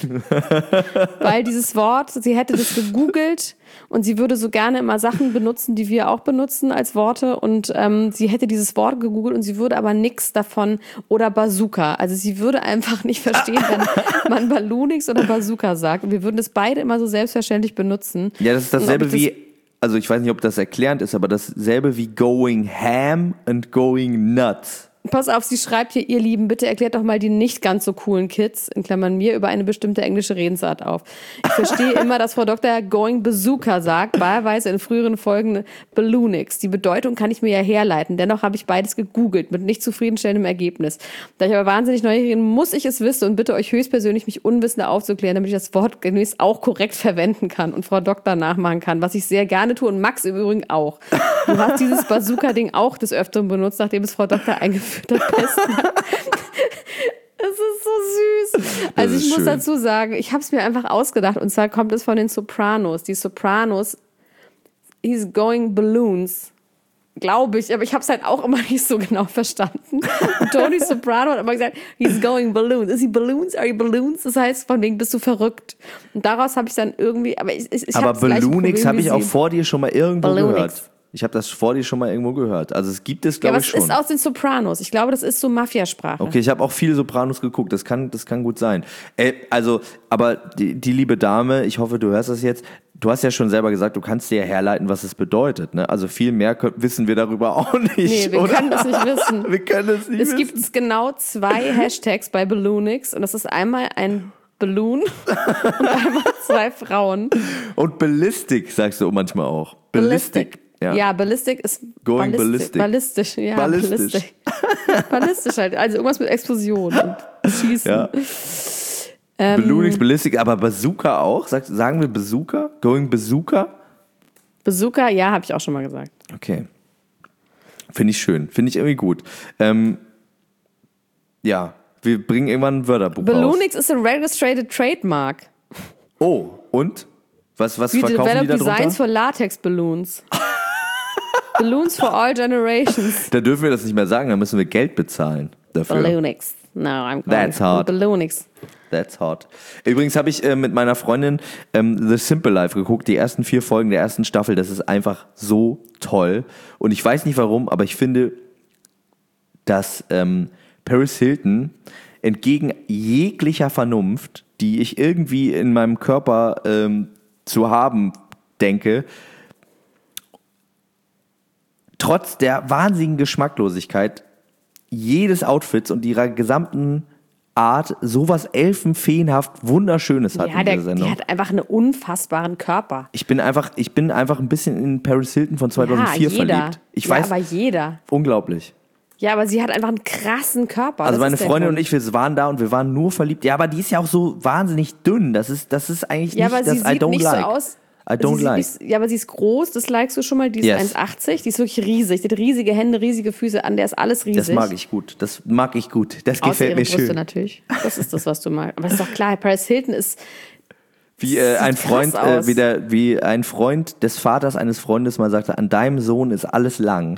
Weil dieses Wort, sie hätte das gegoogelt und sie würde so gerne immer Sachen benutzen, die wir auch benutzen als Worte und ähm, sie hätte dieses Wort gegoogelt und sie würde aber nichts davon oder Bazooka, also sie würde einfach nicht verstehen, wenn man Balloonix oder Bazooka sagt und wir würden das beide immer so selbstverständlich benutzen. Ja, das ist dasselbe wie, also ich weiß nicht, ob das erklärend ist, aber dasselbe wie going ham and going nuts. Pass auf, sie schreibt hier, ihr Lieben, bitte erklärt doch mal die nicht ganz so coolen Kids, in Klammern mir, über eine bestimmte englische Redensart auf. Ich verstehe immer, dass Frau Doktor Going Bazooka sagt, wahlweise in früheren Folgen Balloonix. Die Bedeutung kann ich mir ja herleiten, dennoch habe ich beides gegoogelt, mit nicht zufriedenstellendem Ergebnis. Da ich aber wahnsinnig neugierig bin, muss ich es wissen und bitte euch höchstpersönlich, mich Unwissender aufzuklären, damit ich das Wort gemäß auch korrekt verwenden kann und Frau Doktor nachmachen kann, was ich sehr gerne tue und Max im Übrigen auch. Du hast dieses Bazooka-Ding auch des Öfteren benutzt, nachdem es Frau Doktor eingeführt das Besten. Es ist so süß. Also ich muss schön. dazu sagen, ich habe es mir einfach ausgedacht und zwar kommt es von den Sopranos. Die Sopranos, he's going balloons, glaube ich, aber ich habe es halt auch immer nicht so genau verstanden. Und Tony Soprano hat immer gesagt, he's going balloons. Is he balloons? Are you balloons? Das heißt, von wegen bist du verrückt. Und daraus habe ich dann irgendwie, aber ich, ich, ich aber Balloonix habe ich auch vor dir schon mal irgendwo Balloonix. gehört. Ich habe das vor dir schon mal irgendwo gehört. Also es gibt es, glaube ja, ich, schon. Ja, aber es ist aus den Sopranos. Ich glaube, das ist so Mafiasprache. Okay, ich habe auch viele Sopranos geguckt. Das kann, das kann gut sein. Äh, also, aber die, die liebe Dame, ich hoffe, du hörst das jetzt. Du hast ja schon selber gesagt, du kannst dir ja herleiten, was es bedeutet. Ne? Also viel mehr können, wissen wir darüber auch nicht. Nee, wir oder? können es nicht wissen. wir können es nicht es wissen. Es gibt genau zwei Hashtags bei Balloonix. Und das ist einmal ein Balloon und einmal zwei Frauen. Und Ballistic sagst du manchmal auch. Ballistic. Ballistic. Ja. ja, Ballistic ist Going ballistic. Ballistisch, ja. Ballistisch. Ballistisch. Ballistisch halt. Also irgendwas mit Explosion und Schießen. Ja. Ähm, Balloonix, Ballistic, aber Bazooka auch? Sag, sagen wir Bazooka? Going Bazooka? Bazooka, ja, habe ich auch schon mal gesagt. Okay. Finde ich schön. Finde ich irgendwie gut. Ähm, ja, wir bringen irgendwann ein Wörterbuch raus. Balloonix ist ein registered trademark. Oh, und? Was, was We verkaufen develop die da drunter? Designs for Latex Balloons. Balloons for all generations. Da dürfen wir das nicht mehr sagen, da müssen wir Geld bezahlen dafür. Balloonix. No, I'm calling That's hard. Balloonix. That's hot. Übrigens habe ich äh, mit meiner Freundin ähm, The Simple Life geguckt, die ersten vier Folgen der ersten Staffel. Das ist einfach so toll. Und ich weiß nicht warum, aber ich finde, dass ähm, Paris Hilton entgegen jeglicher Vernunft, die ich irgendwie in meinem Körper ähm, zu haben denke, trotz der wahnsinnigen Geschmacklosigkeit jedes Outfits und ihrer gesamten Art sowas elfenfeenhaft Wunderschönes hat Ja, in der, dieser Sendung. die hat einfach einen unfassbaren Körper. Ich bin einfach, ich bin einfach ein bisschen in Paris Hilton von zweitausendvier ja, jeder. verliebt. Ich ja, weiß, aber jeder. unglaublich. Ja, aber sie hat einfach einen krassen Körper. Also das meine ist der Freundin und Grund. ich, wir waren da und wir waren nur verliebt. Ja, aber die ist ja auch so wahnsinnig dünn. Das ist, das ist eigentlich Ja, nicht aber das sie I sieht don't nicht like. so aus. I don't sie like. Nicht, ja, aber sie ist groß, das likest du schon mal. Die ist Yes. eins Komma achtzig, die ist wirklich riesig. Die hat riesige Hände, riesige Füße, an der ist alles riesig. Das mag ich gut. Das mag ich gut. Das Außer gefällt ihre mir Brüste schön. natürlich. Das ist das, was du magst. Aber ist doch klar, Paris Hilton ist Wie äh, ein Sieht Freund, krass äh, aus. wie, der, wie ein Freund des Vaters eines Freundes mal sagte, an deinem Sohn ist alles lang.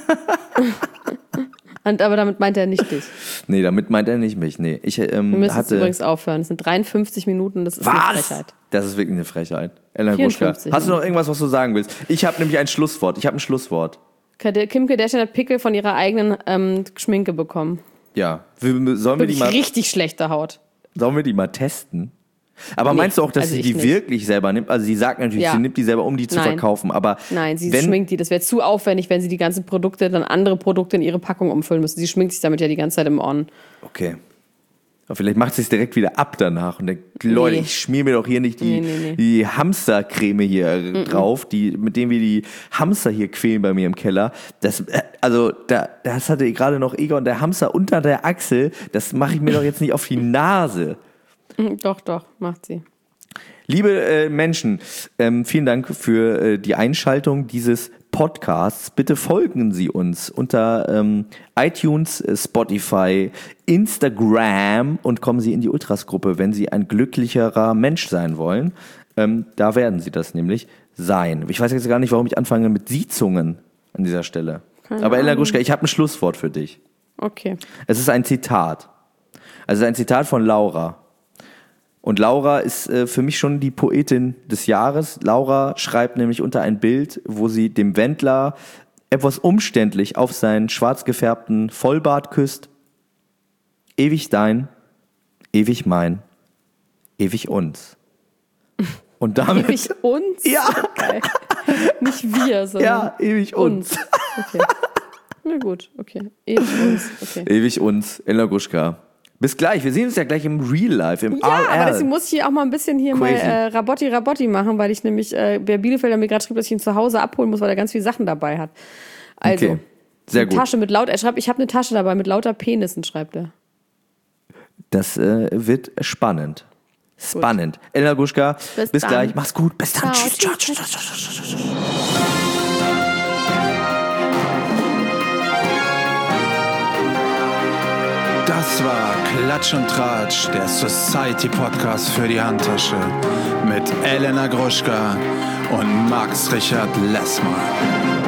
Und, aber damit meint er nicht dich. Nee, damit meint er nicht mich. Nee, ich ähm, Wir müssen jetzt hatte. übrigens aufhören. Es sind dreiundfünfzig Minuten, das ist eine Was? Frechheit. Das ist wirklich eine Frechheit. Elena Gruschka, vierundfünfzig, hast du ja. noch irgendwas, was du sagen willst? Ich habe nämlich ein Schlusswort. Ich habe ein Schlusswort. Kim Kardashian hat Pickel von ihrer eigenen ähm, Schminke bekommen. Ja. Wir, sollen, wir die Wirklich mal, richtig schlechte Haut. sollen wir die mal testen? Aber Nee, meinst du auch, dass also sie ich die nicht. wirklich selber nimmt? Also sie sagt natürlich, Ja. sie nimmt die selber, um die zu Nein. verkaufen. Aber Nein, sie wenn, schminkt die. Das wäre zu aufwendig, wenn sie die ganzen Produkte, dann andere Produkte in ihre Packung umfüllen müssen. Sie schminkt sich damit ja die ganze Zeit im On. Okay. Aber vielleicht macht sie es direkt wieder ab danach und denkt, Leute, Nee. ich schmier mir doch hier nicht die, Nee, nee, nee. die Hamstercreme hier Mm-mm. drauf, die, mit dem wir die Hamster hier quälen bei mir im Keller. Das, äh, also, da, das hatte gerade noch Egon, der Hamster unter der Achsel. Das mache ich mir doch jetzt nicht auf die Nase. Mhm, Doch, doch, macht sie. Liebe äh, Menschen, ähm, vielen Dank für äh, die Einschaltung dieses Podcasts. Bitte folgen Sie uns unter ähm, iTunes, äh, Spotify, Instagram und kommen Sie in die Ultras-Gruppe, wenn Sie ein glücklicherer Mensch sein wollen. Ähm, da werden Sie das nämlich sein. Ich weiß jetzt gar nicht, warum ich anfange mit Siezungen an dieser Stelle. Keine Aber Elena Ahnung. Gruschka, ich habe ein Schlusswort für dich. Okay. Es ist ein Zitat. Also ein Zitat von Laura. Und Laura ist äh, für mich schon die Poetin des Jahres. Laura schreibt nämlich unter ein Bild, wo sie dem Wendler etwas umständlich auf seinen schwarz gefärbten Vollbart küsst. Ewig dein, ewig mein, ewig uns. Und damit... Ewig uns? Ja. Okay. Nicht wir, sondern Ja, ewig uns. uns. Okay. Na gut, okay. Ewig uns. Okay. Ewig uns, Elena Gruschka. Bis gleich, wir sehen uns ja gleich im Real Life, im Ja, R L. aber deswegen muss ich hier auch mal ein bisschen hier mal Crazy. äh, Rabotti Rabotti machen, weil ich nämlich, äh, der Bielefelder mir gerade schrieb, dass ich ihn zu Hause abholen muss, weil er ganz viele Sachen dabei hat. Also, Okay, sehr eine gut. Tasche mit laut, er schreibt, ich habe eine Tasche dabei mit lauter Penissen, schreibt er. Das äh, wird spannend. Spannend. Elena Gruschka, bis, Bis dann. gleich. Mach's gut. Bis dann. Ciao, Tschüss. Ciao, tschüss. tschüss, tschüss, tschüss, tschüss. Das war Klatsch und Tratsch, der Society Podcast für die Handtasche mit Elena Gruschka und Max Richard Lessmann.